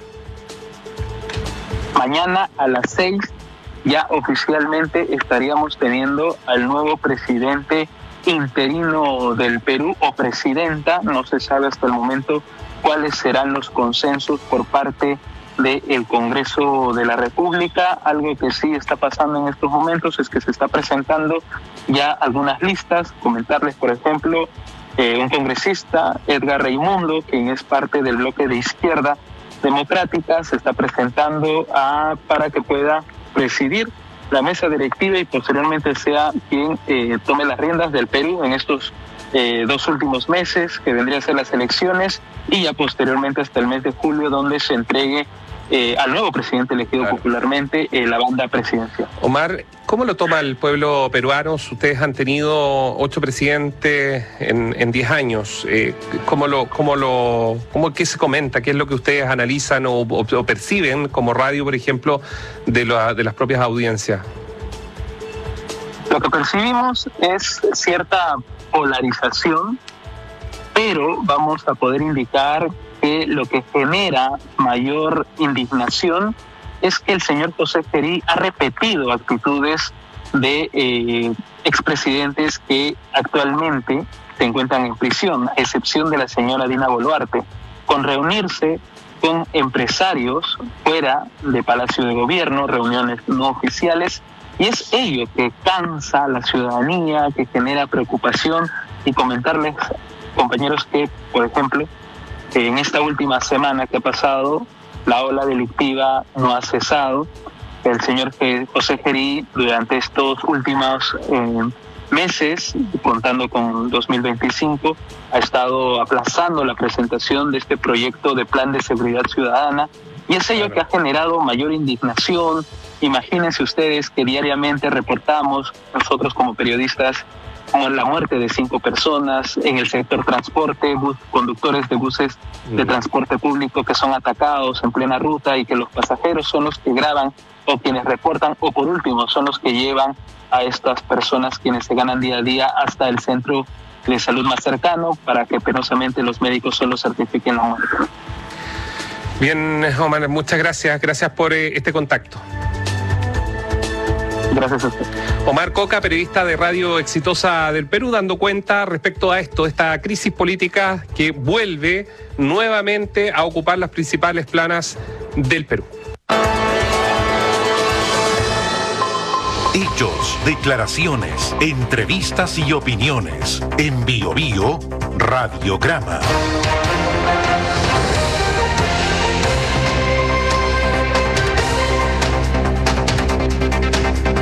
Mañana a las 6 ya oficialmente estaríamos teniendo al nuevo presidente interino del Perú, o presidenta. No se sabe hasta el momento cuáles serán los consensos por parte del Congreso de la República. Algo que sí está pasando en estos momentos es que se está presentando ya algunas listas. Comentarles, por ejemplo, un congresista, Edgar Raimundo, quien es parte del bloque de Izquierda Democrática, se está presentando para que pueda presidir la mesa directiva y posteriormente sea quien tome las riendas del Perú en estos 2 últimos meses, que vendrían a ser las elecciones, y ya posteriormente hasta el mes de julio, donde se entregue al nuevo presidente elegido popularmente la banda presidencial. Omar, ¿cómo lo toma el pueblo peruano? Ustedes han tenido 8 presidentes en 10 años. ¿Qué se comenta? ¿Qué es lo que ustedes analizan o perciben como radio, por ejemplo, de las propias audiencias? Lo que percibimos es cierta polarización, pero vamos a poder indicar que lo que genera mayor indignación es que el señor José Gerí ha repetido actitudes de expresidentes que actualmente se encuentran en prisión, a excepción de la señora Dina Boluarte, con reunirse con empresarios fuera de Palacio de Gobierno, reuniones no oficiales, y es ello que cansa a la ciudadanía, que genera preocupación. Y comentarles, compañeros, que, por ejemplo, en esta última semana que ha pasado, la ola delictiva no ha cesado. El señor José Gerí, durante estos últimos meses, contando con 2025, ha estado aplazando la presentación de este proyecto de plan de seguridad ciudadana, y es ello que ha generado mayor indignación. Imagínense ustedes que diariamente reportamos, nosotros como periodistas, con la muerte de 5 personas en el sector transporte, conductores de buses de transporte público que son atacados en plena ruta, y que los pasajeros son los que graban o quienes reportan, o por último son los que llevan a estas personas quienes se ganan día a día hasta el centro de salud más cercano para que penosamente los médicos solo certifiquen la muerte. Bien, Omar, muchas gracias. Gracias por este contacto. Gracias a usted. Omar Coca, periodista de Radio Exitosa del Perú, dando cuenta respecto a esta crisis política que vuelve nuevamente a ocupar las principales planas del Perú. Hechos, declaraciones, entrevistas y opiniones. En Bio Bio, Radiograma.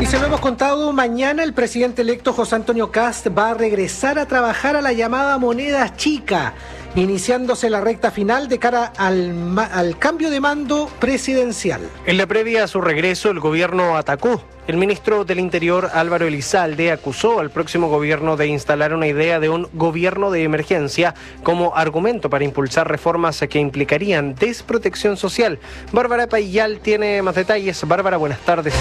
Y se lo hemos contado, mañana el presidente electo José Antonio Kast va a regresar a trabajar a la llamada moneda chica, iniciándose la recta final de cara al cambio de mando presidencial. En la previa a su regreso, el gobierno atacó. El ministro del Interior, Álvaro Elizalde, acusó al próximo gobierno de instalar una idea de un gobierno de emergencia como argumento para impulsar reformas que implicarían desprotección social. Bárbara Payal tiene más detalles. Bárbara, buenas tardes.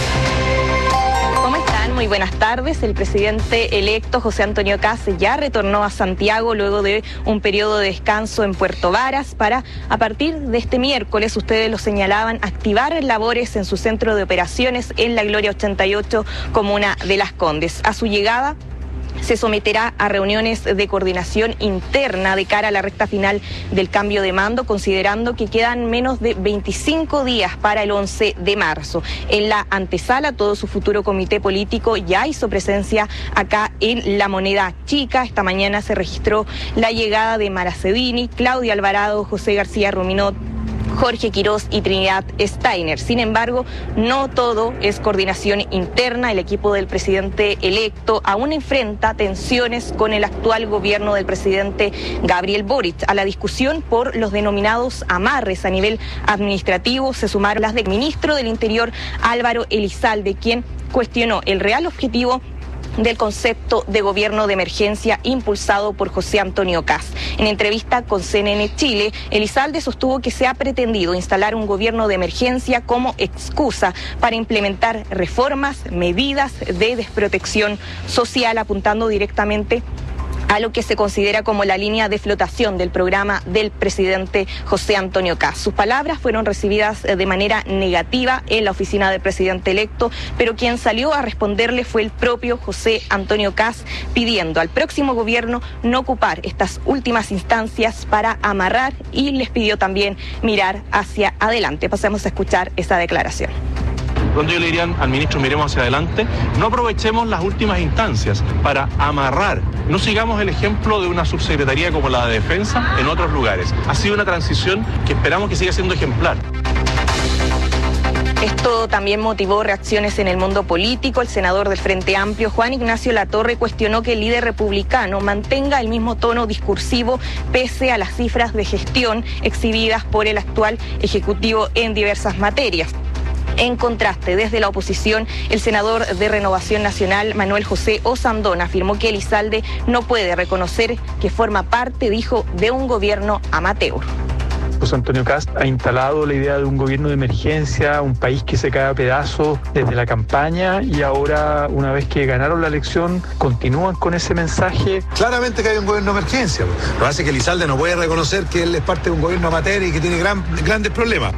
¿Cómo están? Muy buenas tardes. El presidente electo José Antonio Kast ya retornó a Santiago luego de un periodo de descanso en Puerto Varas para, a partir de este miércoles, ustedes lo señalaban, activar labores en su centro de operaciones en La Gloria 88, comuna de Las Condes. A su llegada se someterá a reuniones de coordinación interna de cara a la recta final del cambio de mando, considerando que quedan menos de 25 días para el 11 de marzo. En la antesala, todo su futuro comité político ya hizo presencia acá en la moneda chica. Esta mañana se registró la llegada de Mara Cedini, Claudia Alvarado, José García Ruminot, Jorge Quirós y Trinidad Steiner. Sin embargo, no todo es coordinación interna. El equipo del presidente electo aún enfrenta tensiones con el actual gobierno del presidente Gabriel Boric. A la discusión por los denominados amarres a nivel administrativo se sumaron las del ministro del Interior, Álvaro Elizalde, quien cuestionó el real objetivo del concepto de gobierno de emergencia impulsado por José Antonio Kast. En entrevista con CNN Chile, Elizalde sostuvo que se ha pretendido instalar un gobierno de emergencia como excusa para implementar reformas, medidas de desprotección social, apuntando directamente a lo que se considera como la línea de flotación del programa del presidente José Antonio Kast. Sus palabras fueron recibidas de manera negativa en la oficina del presidente electo, pero quien salió a responderle fue el propio José Antonio Kast, pidiendo al próximo gobierno no ocupar estas últimas instancias para amarrar, y les pidió también mirar hacia adelante. Pasemos a escuchar esa declaración. Donde yo le diría al ministro, miremos hacia adelante, no aprovechemos las últimas instancias para amarrar, no sigamos el ejemplo de una subsecretaría como la de Defensa en otros lugares. Ha sido una transición que esperamos que siga siendo ejemplar. Esto también motivó reacciones en el mundo político. El senador del Frente Amplio, Juan Ignacio Latorre, cuestionó que el líder republicano mantenga el mismo tono discursivo pese a las cifras de gestión exhibidas por el actual Ejecutivo en diversas materias. En contraste, desde la oposición, el senador de Renovación Nacional, Manuel José Osandón, afirmó que Elizalde no puede reconocer que forma parte, dijo, de un gobierno amateur. José Antonio Kast ha instalado la idea de un gobierno de emergencia, un país que se cae a pedazos desde la campaña, y ahora, una vez que ganaron la elección, continúan con ese mensaje. Claramente que hay un gobierno de emergencia. Lo hace que Elizalde no puede reconocer que él es parte de un gobierno amateur y que tiene grandes problemas.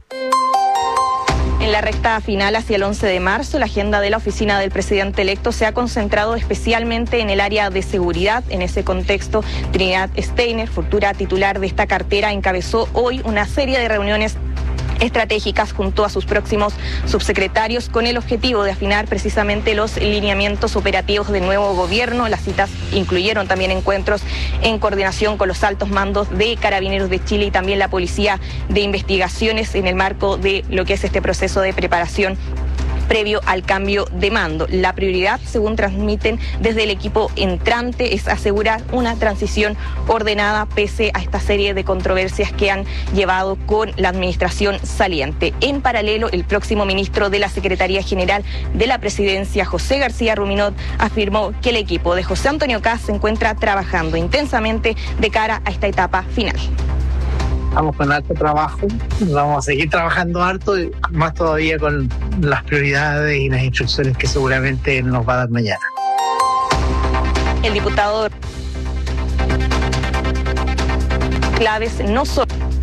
En la recta final hacia el 11 de marzo, la agenda de la oficina del presidente electo se ha concentrado especialmente en el área de seguridad. En ese contexto, Trinidad Steiner, futura titular de esta cartera, encabezó hoy una serie de reuniones estratégicas junto a sus próximos subsecretarios con el objetivo de afinar precisamente los lineamientos operativos del nuevo gobierno. Las citas incluyeron también encuentros en coordinación con los altos mandos de Carabineros de Chile y también la Policía de Investigaciones en el marco de lo que es este proceso de preparación previo al cambio de mando. La prioridad, según transmiten desde el equipo entrante, es asegurar una transición ordenada pese a esta serie de controversias que han llevado con la administración saliente. En paralelo, el próximo ministro de la Secretaría General de la Presidencia, José García Ruminot, afirmó que el equipo de José Antonio Kast se encuentra trabajando intensamente de cara a esta etapa final. Estamos con harto trabajo, vamos a seguir trabajando harto, y más todavía con las prioridades y las instrucciones que seguramente nos va a dar mañana. El diputado claves no solo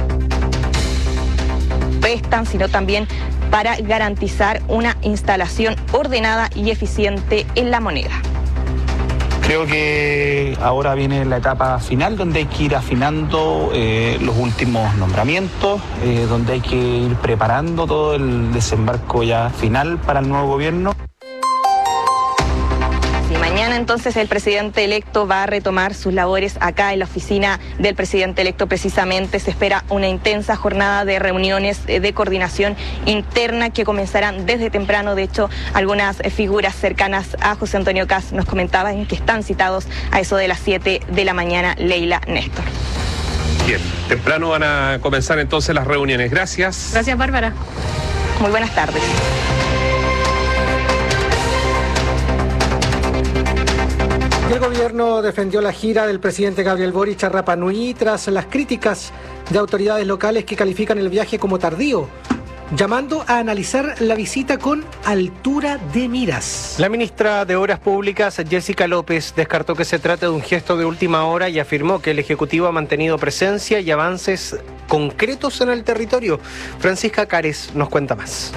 restan, sino también para garantizar una instalación ordenada y eficiente en la moneda. Creo que ahora viene la etapa final, donde hay que ir afinando los últimos nombramientos, donde hay que ir preparando todo el desembarco ya final para el nuevo gobierno. Mañana entonces el presidente electo va a retomar sus labores acá en la oficina del presidente electo. Precisamente se espera una intensa jornada de reuniones de coordinación interna que comenzarán desde temprano. De hecho, algunas figuras cercanas a José Antonio Kast nos comentaban que están citados a eso de las 7 de la mañana, Leila, Néstor. Bien, temprano van a comenzar entonces las reuniones. Gracias. Gracias, Bárbara. Muy buenas tardes. El gobierno defendió la gira del presidente Gabriel Boric a Rapa Nui tras las críticas de autoridades locales que califican el viaje como tardío, llamando a analizar la visita con altura de miras. La ministra de Obras Públicas, Jessica López, descartó que se trate de un gesto de última hora y afirmó que el Ejecutivo ha mantenido presencia y avances concretos en el territorio. Francisca Cárez nos cuenta más.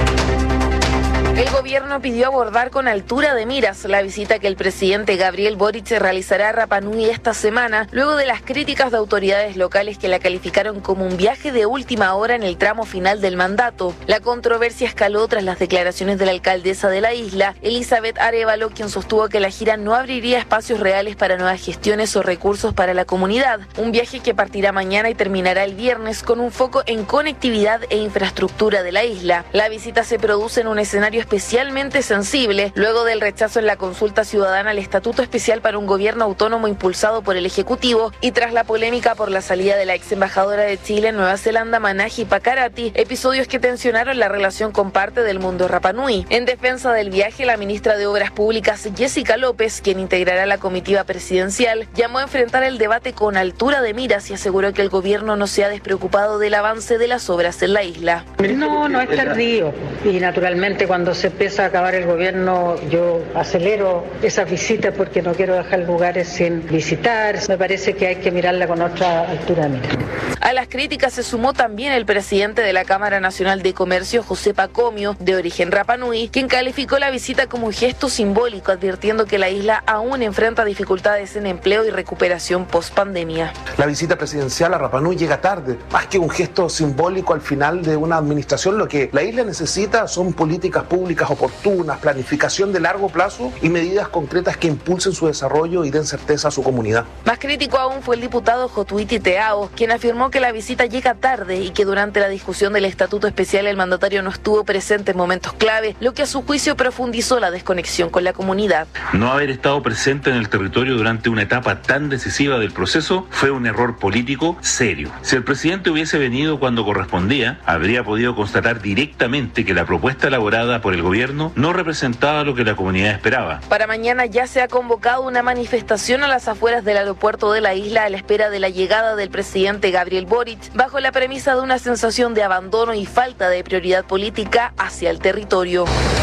El gobierno pidió abordar con altura de miras la visita que el presidente Gabriel Boric realizará a Rapa Nui esta semana, luego de las críticas de autoridades locales que la calificaron como un viaje de última hora en el tramo final del mandato. La controversia escaló tras las declaraciones de la alcaldesa de la isla, Elizabeth Arévalo, quien sostuvo que la gira no abriría espacios reales para nuevas gestiones o recursos para la comunidad. Un viaje que partirá mañana y terminará el viernes con un foco en conectividad e infraestructura de la isla. La visita se produce en un escenario especialmente sensible, luego del rechazo en la consulta ciudadana al Estatuto Especial para un Gobierno Autónomo impulsado por el Ejecutivo y tras la polémica por la salida de la ex embajadora de Chile en Nueva Zelanda, Manahi Pakarati, episodios que tensionaron la relación con parte del mundo Rapa Nui. En defensa del viaje, la ministra de Obras Públicas, Jessica López, quien integrará la comitiva presidencial, llamó a enfrentar el debate con altura de miras y aseguró que el gobierno no se ha despreocupado del avance de las obras en la isla. No es tardío y naturalmente cuando se empieza a acabar el gobierno yo acelero esas visitas porque no quiero dejar lugares sin visitar. Me parece que hay que mirarla con otra altura de mira. A las críticas se sumó también el presidente de la Cámara Nacional de Comercio, José Pacomio, de origen Rapa Nui, quien calificó la visita como un gesto simbólico, advirtiendo que la isla aún enfrenta dificultades en empleo y recuperación post-pandemia. La visita presidencial a Rapa Nui llega tarde, más que un gesto simbólico al final de una administración. Lo que la isla necesita son políticas públicas oportunas, planificación de largo plazo y medidas concretas que impulsen su desarrollo y den certeza a su comunidad. Más crítico aún fue el diputado Jotuiti Teao, quien afirmó que la visita llega tarde y que durante la discusión del Estatuto Especial el mandatario no estuvo presente en momentos clave, lo que a su juicio profundizó la desconexión con la comunidad. No haber estado presente en el territorio durante una etapa tan decisiva del proceso fue un error político serio. Si el presidente hubiese venido cuando correspondía, habría podido constatar directamente que la propuesta elaborada por el gobierno no representaba lo que la comunidad esperaba. Para mañana ya se ha convocado una manifestación a las afueras del aeropuerto de la isla a la espera de la llegada del presidente Gabriel Boric, bajo la premisa de una sensación de abandono y falta de prioridad política hacia el territorio.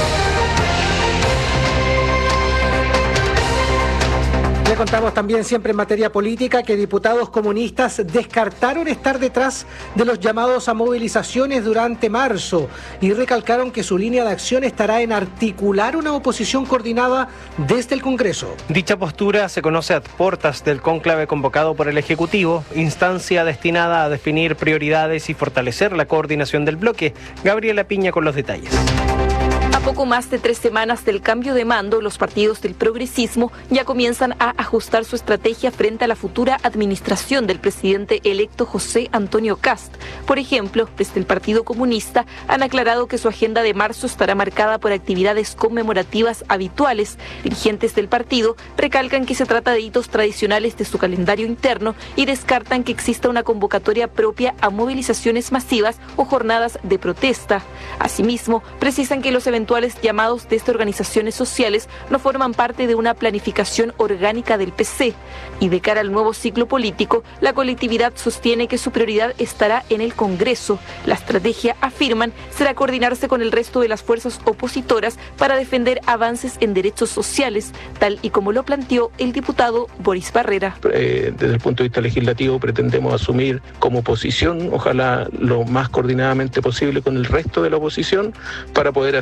Le contamos también, siempre en materia política, que diputados comunistas descartaron estar detrás de los llamados a movilizaciones durante marzo y recalcaron que su línea de acción estará en articular una oposición coordinada desde el Congreso. Dicha postura se conoce a portas del cónclave convocado por el Ejecutivo, instancia destinada a definir prioridades y fortalecer la coordinación del bloque. Gabriela Piña con los detalles. A poco más de 3 semanas del cambio de mando, los partidos del progresismo ya comienzan a ajustar su estrategia frente a la futura administración del presidente electo José Antonio Kast. Por ejemplo, desde el Partido Comunista han aclarado que su agenda de marzo estará marcada por actividades conmemorativas habituales. Dirigentes del partido recalcan que se trata de hitos tradicionales de su calendario interno y descartan que exista una convocatoria propia a movilizaciones masivas o jornadas de protesta. Asimismo, precisan que los eventuales llamados desde organizaciones sociales no forman parte de una planificación orgánica del PC. Y de cara al nuevo ciclo político, la colectividad sostiene que su prioridad estará en el Congreso. La estrategia, afirman, será coordinarse con el resto de las fuerzas opositoras para defender avances en derechos sociales, tal y como lo planteó el diputado Boris Barrera. Desde el punto de vista legislativo pretendemos asumir como oposición, ojalá lo más coordinadamente posible con el resto de la oposición, para poder hacer el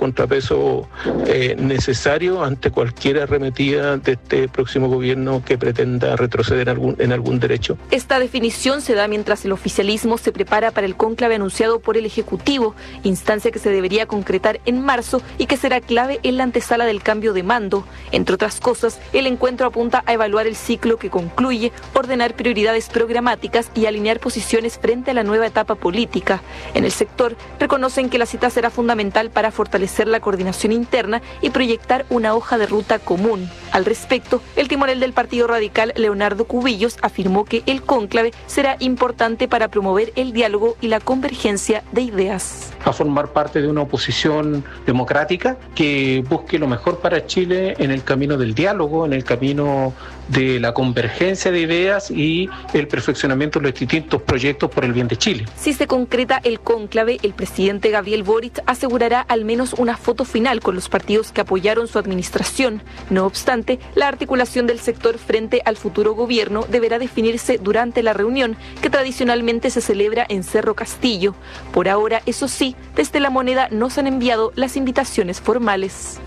contrapeso necesario ante cualquier arremetida de este próximo gobierno que pretenda retroceder en algún derecho. Esta definición se da mientras el oficialismo se prepara para el cónclave anunciado por el Ejecutivo, instancia que se debería concretar en marzo y que será clave en la antesala del cambio de mando. Entre otras cosas, el encuentro apunta a evaluar el ciclo que concluye, ordenar prioridades programáticas y alinear posiciones frente a la nueva etapa política. En el sector reconocen que la cita será fundamental para fortalecer la coordinación interna y proyectar una hoja de ruta común. Al respecto, el timonel del Partido Radical, Leonardo Cubillos, afirmó que el cónclave será importante para promover el diálogo y la convergencia de ideas. A formar parte de una oposición democrática que busque lo mejor para Chile en el camino del diálogo, en el camino de la convergencia de ideas y el perfeccionamiento de los distintos proyectos por el bien de Chile. Si se concreta el cónclave, el presidente Gabriel Boric asegurará al menos una foto final con los partidos que apoyaron su administración. No obstante, la articulación del sector frente al futuro gobierno deberá definirse durante la reunión que tradicionalmente se celebra en Cerro Castillo. Por ahora, eso sí, desde La Moneda no se han enviado las invitaciones formales.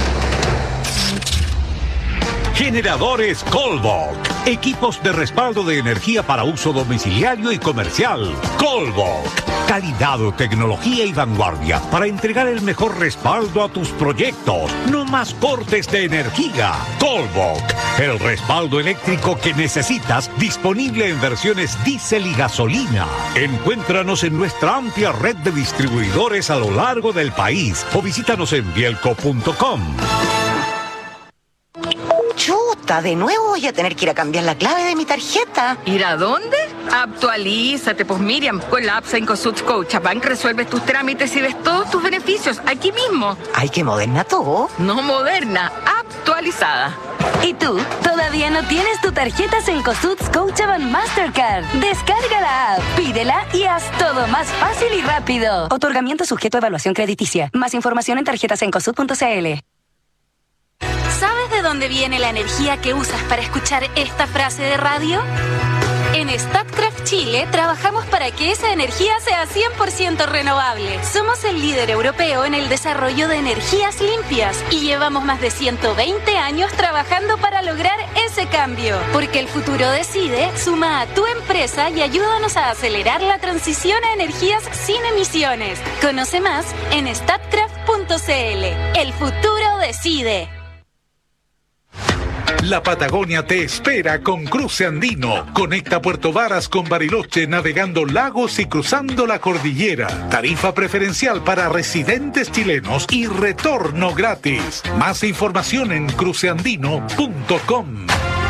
Generadores Colbach. Equipos de respaldo de energía para uso domiciliario y comercial. Colbach. Calidad, tecnología y vanguardia para entregar el mejor respaldo a tus proyectos. No más cortes de energía. Colbach. El respaldo eléctrico que necesitas, disponible en versiones diésel y gasolina. Encuéntranos en nuestra amplia red de distribuidores a lo largo del país o visítanos en bielco.com. Chuta, de nuevo voy a tener que ir a cambiar la clave de mi tarjeta. ¿Ir a dónde? Actualízate, pues Miriam, con la app Cencosud Scotiabank resuelves tus trámites y ves todos tus beneficios aquí mismo. Ay, qué moderna todo. No moderna, actualizada. ¿Y tú? ¿Todavía no tienes tu tarjeta Cencosud Scotiabank Mastercard? Descarga la app, pídela y haz todo más fácil y rápido. Otorgamiento sujeto a evaluación crediticia. Más información en tarjetacencosud.cl. ¿Sabes de dónde viene la energía que usas para escuchar esta frase de radio? En Statkraft Chile trabajamos para que esa energía sea 100% renovable. Somos el líder europeo en el desarrollo de energías limpias y llevamos más de 120 años trabajando para lograr ese cambio. Porque el futuro decide, suma a tu empresa y ayúdanos a acelerar la transición a energías sin emisiones. Conoce más en statkraft.cl. El futuro decide. La Patagonia te espera con Cruce Andino. Conecta Puerto Varas con Bariloche navegando lagos y cruzando la cordillera. Tarifa preferencial para residentes chilenos y retorno gratis. Más información en cruceandino.com.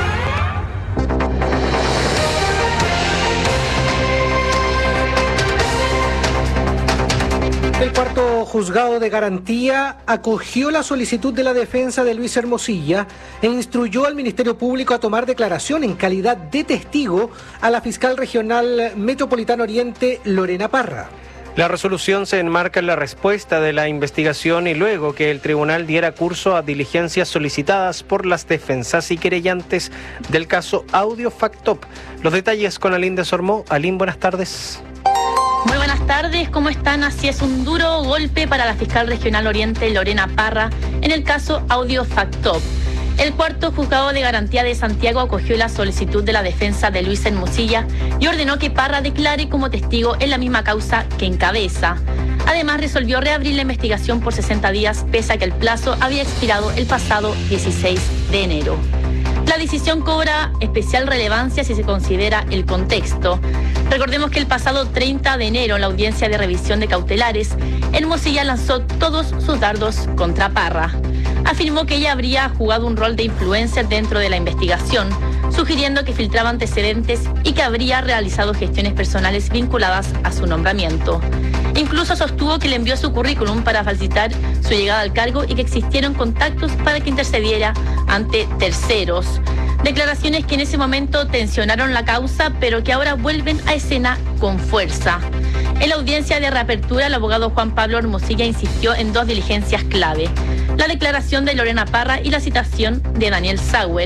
El cuarto juzgado de garantía acogió la solicitud de la defensa de Luis Hermosilla e instruyó al Ministerio Público a tomar declaración en calidad de testigo a la fiscal regional metropolitana Oriente, Lorena Parra. La resolución se enmarca en la respuesta de la investigación y luego que el tribunal diera curso a diligencias solicitadas por las defensas y querellantes del caso Audio Factop. Los detalles con Aline de Sormó. Aline, buenas tardes. Muy buenas tardes, ¿cómo están? Así es, un duro golpe para la fiscal regional Oriente, Lorena Parra, en el caso Audio Factop. El cuarto juzgado de garantía de Santiago acogió la solicitud de la defensa de Luis Hermosilla y ordenó que Parra declare como testigo en la misma causa que encabeza. Además, resolvió reabrir la investigación por 60 días, pese a que el plazo había expirado el pasado 16 de enero. La decisión cobra especial relevancia si se considera el contexto. Recordemos que el pasado 30 de enero, en la audiencia de revisión de cautelares, Hermosilla lanzó todos sus dardos contra Parra. Afirmó que ella habría jugado un rol de influencer dentro de la investigación, sugiriendo que filtraba antecedentes y que habría realizado gestiones personales vinculadas a su nombramiento. Incluso sostuvo que le envió su currículum para facilitar su llegada al cargo y que existieron contactos para que intercediera ante terceros. Declaraciones que en ese momento tensionaron la causa, pero que ahora vuelven a escena con fuerza. En la audiencia de reapertura, el abogado Juan Pablo Hermosilla insistió en dos diligencias clave: la declaración de Lorena Parra y la citación de Daniel Sauer.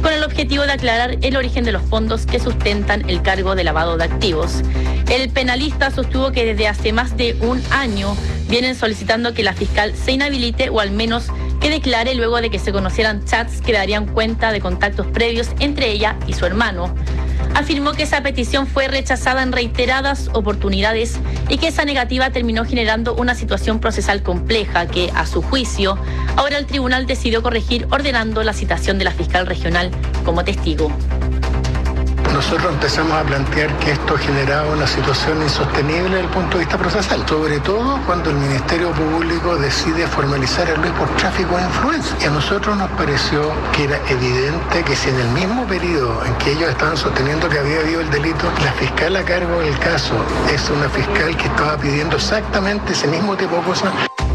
con el objetivo de aclarar el origen de los fondos que sustentan el cargo de lavado de activos. El penalista sostuvo que desde hace más de un año vienen solicitando que la fiscal se inhabilite o al menos que declare luego de que se conocieran chats que darían cuenta de contactos previos entre ella y su hermano. Afirmó que esa petición fue rechazada en reiteradas oportunidades y que esa negativa terminó generando una situación procesal compleja que, a su juicio, ahora el tribunal decidió corregir ordenando la citación de la fiscal regional como testigo. Nosotros empezamos a plantear que esto generaba una situación insostenible desde el punto de vista procesal, sobre todo cuando el Ministerio Público decide formalizar a Luis por tráfico de influencia. Y a nosotros nos pareció que era evidente que si en el mismo periodo en que ellos estaban sosteniendo que había habido el delito, la fiscal a cargo del caso es una fiscal que estaba pidiendo exactamente ese mismo tipo de cosas.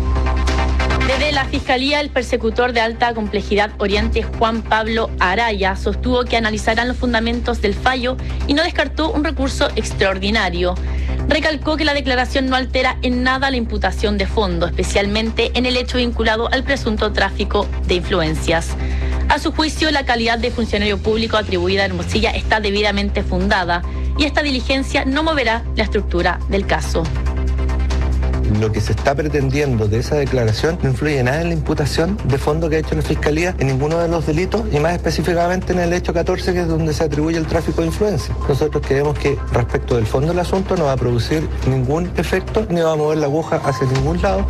Desde la Fiscalía, el persecutor de alta complejidad Oriente, Juan Pablo Araya, sostuvo que analizarán los fundamentos del fallo y no descartó un recurso extraordinario. Recalcó que la declaración no altera en nada la imputación de fondo, especialmente en el hecho vinculado al presunto tráfico de influencias. A su juicio, la calidad de funcionario público atribuida a Hermosilla está debidamente fundada y esta diligencia no moverá la estructura del caso. Lo que se está pretendiendo de esa declaración no influye nada en la imputación de fondo que ha hecho la Fiscalía en ninguno de los delitos y más específicamente en el hecho 14, que es donde se atribuye el tráfico de influencia. Nosotros creemos que respecto del fondo del asunto no va a producir ningún efecto ni va a mover la aguja hacia ningún lado.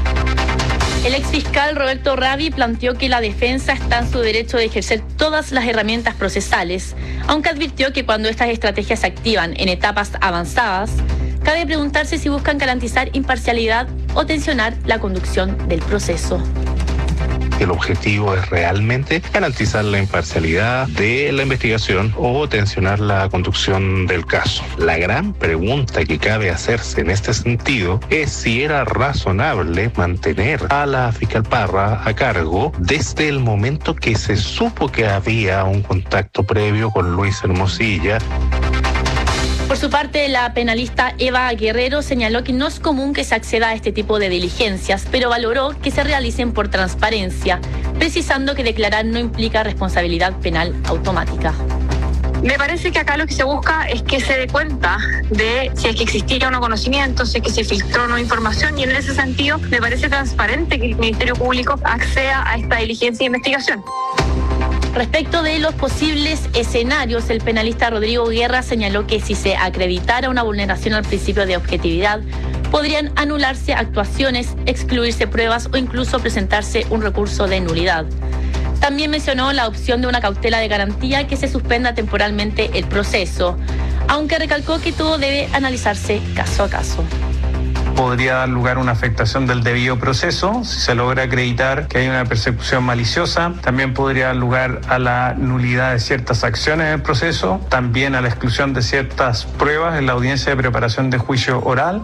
El exfiscal Roberto Ravi planteó que la defensa está en su derecho de ejercer todas las herramientas procesales, aunque advirtió que cuando estas estrategias se activan en etapas avanzadas, cabe preguntarse si buscan garantizar imparcialidad o tensionar la conducción del proceso. El objetivo es realmente garantizar la imparcialidad de la investigación o tensionar la conducción del caso. La gran pregunta que cabe hacerse en este sentido es si era razonable mantener a la fiscal Parra a cargo desde el momento que se supo que había un contacto previo con Luis Hermosilla. Por su parte, la penalista Eva Guerrero señaló que no es común que se acceda a este tipo de diligencias, pero valoró que se realicen por transparencia, precisando que declarar no implica responsabilidad penal automática. Me parece que acá lo que se busca es que se dé cuenta de si es que existía o no conocimiento, si es que se filtró o no información, y en ese sentido me parece transparente que el Ministerio Público acceda a esta diligencia de investigación. Respecto de los posibles escenarios, el penalista Rodrigo Guerra señaló que si se acreditara una vulneración al principio de objetividad, podrían anularse actuaciones, excluirse pruebas o incluso presentarse un recurso de nulidad. También mencionó la opción de una cautela de garantía que se suspenda temporalmente el proceso, aunque recalcó que todo debe analizarse caso a caso. Podría dar lugar a una afectación del debido proceso si se logra acreditar que hay una persecución maliciosa. También podría dar lugar a la nulidad de ciertas acciones del proceso, también a la exclusión de ciertas pruebas en la audiencia de preparación de juicio oral.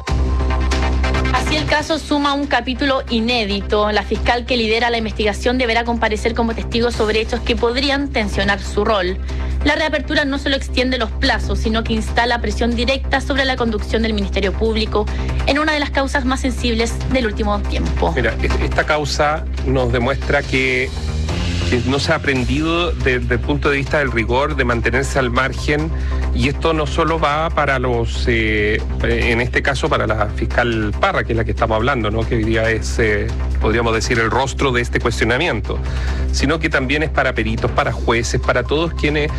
Así el caso suma un capítulo inédito. La fiscal que lidera la investigación deberá comparecer como testigo sobre hechos que podrían tensionar su rol. La reapertura no solo extiende los plazos, sino que instala presión directa sobre la conducción del Ministerio Público en una de las causas más sensibles del último tiempo. Mira, esta causa nos demuestra que no se ha aprendido desde el punto de vista del rigor, de mantenerse al margen, y esto no solo va para los, en este caso para la fiscal Parra, que es la que estamos hablando, ¿no? Que hoy día es, podríamos decir, el rostro de este cuestionamiento, sino que también es para peritos, para jueces, para todos quienes...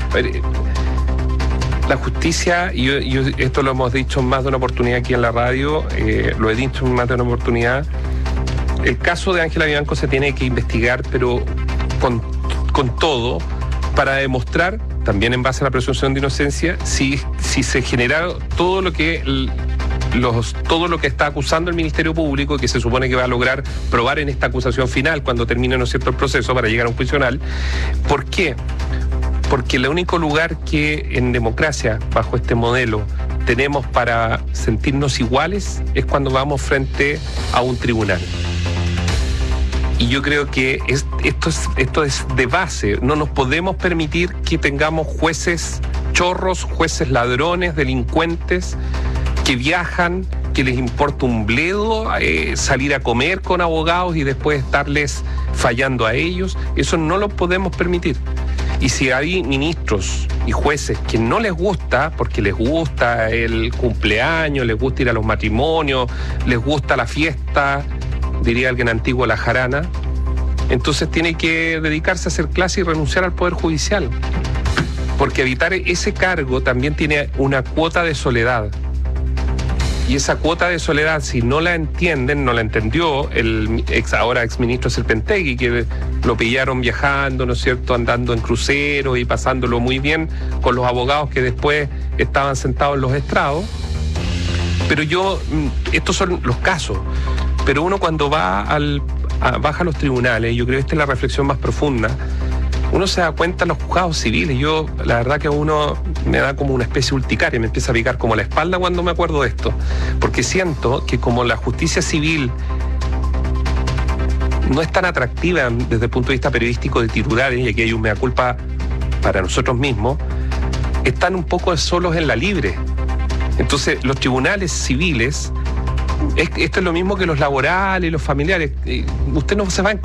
La justicia, y esto lo hemos dicho en más de una oportunidad aquí en la radio, lo he dicho en más de una oportunidad, el caso de Ángela Vivanco se tiene que investigar, pero con todo, para demostrar, también en base a la presunción de inocencia, si se genera todo lo que está acusando el Ministerio Público, que se supone que va a lograr probar en esta acusación final cuando termine, ¿no es cierto?, el proceso para llegar a un juicio oral. ¿Por qué? Porque el único lugar que en democracia, bajo este modelo, tenemos para sentirnos iguales es cuando vamos frente a un tribunal. Y yo creo que esto es de base. No nos podemos permitir que tengamos jueces chorros, jueces ladrones, delincuentes, que viajan, que les importa un bledo salir a comer con abogados y después estarles fallando a ellos. Eso no lo podemos permitir. Y si hay ministros y jueces que no les gusta, porque les gusta el cumpleaños, les gusta ir a los matrimonios, les gusta la fiesta, diría alguien antiguo, la jarana, entonces tiene que dedicarse a hacer clase y renunciar al Poder Judicial. Porque evitar ese cargo también tiene una cuota de soledad. Y esa cuota de soledad, si no la entienden, no la entendió el ahora exministro Serpentegui, que lo pillaron viajando, ¿no es cierto?, andando en crucero y pasándolo muy bien con los abogados que después estaban sentados en los estrados. Pero estos son los casos. Pero uno cuando baja a los tribunales, yo creo que esta es la reflexión más profunda, uno se da cuenta en los juzgados civiles. Yo, la verdad que a uno me da como una especie de urticaria, me empieza a picar como la espalda cuando me acuerdo de esto, porque siento que como la justicia civil no es tan atractiva desde el punto de vista periodístico de titulares, y aquí hay un mea culpa para nosotros mismos, están un poco solos en la libre. Entonces, los tribunales civiles, esto es lo mismo que los laborales y los familiares. Usted no se va a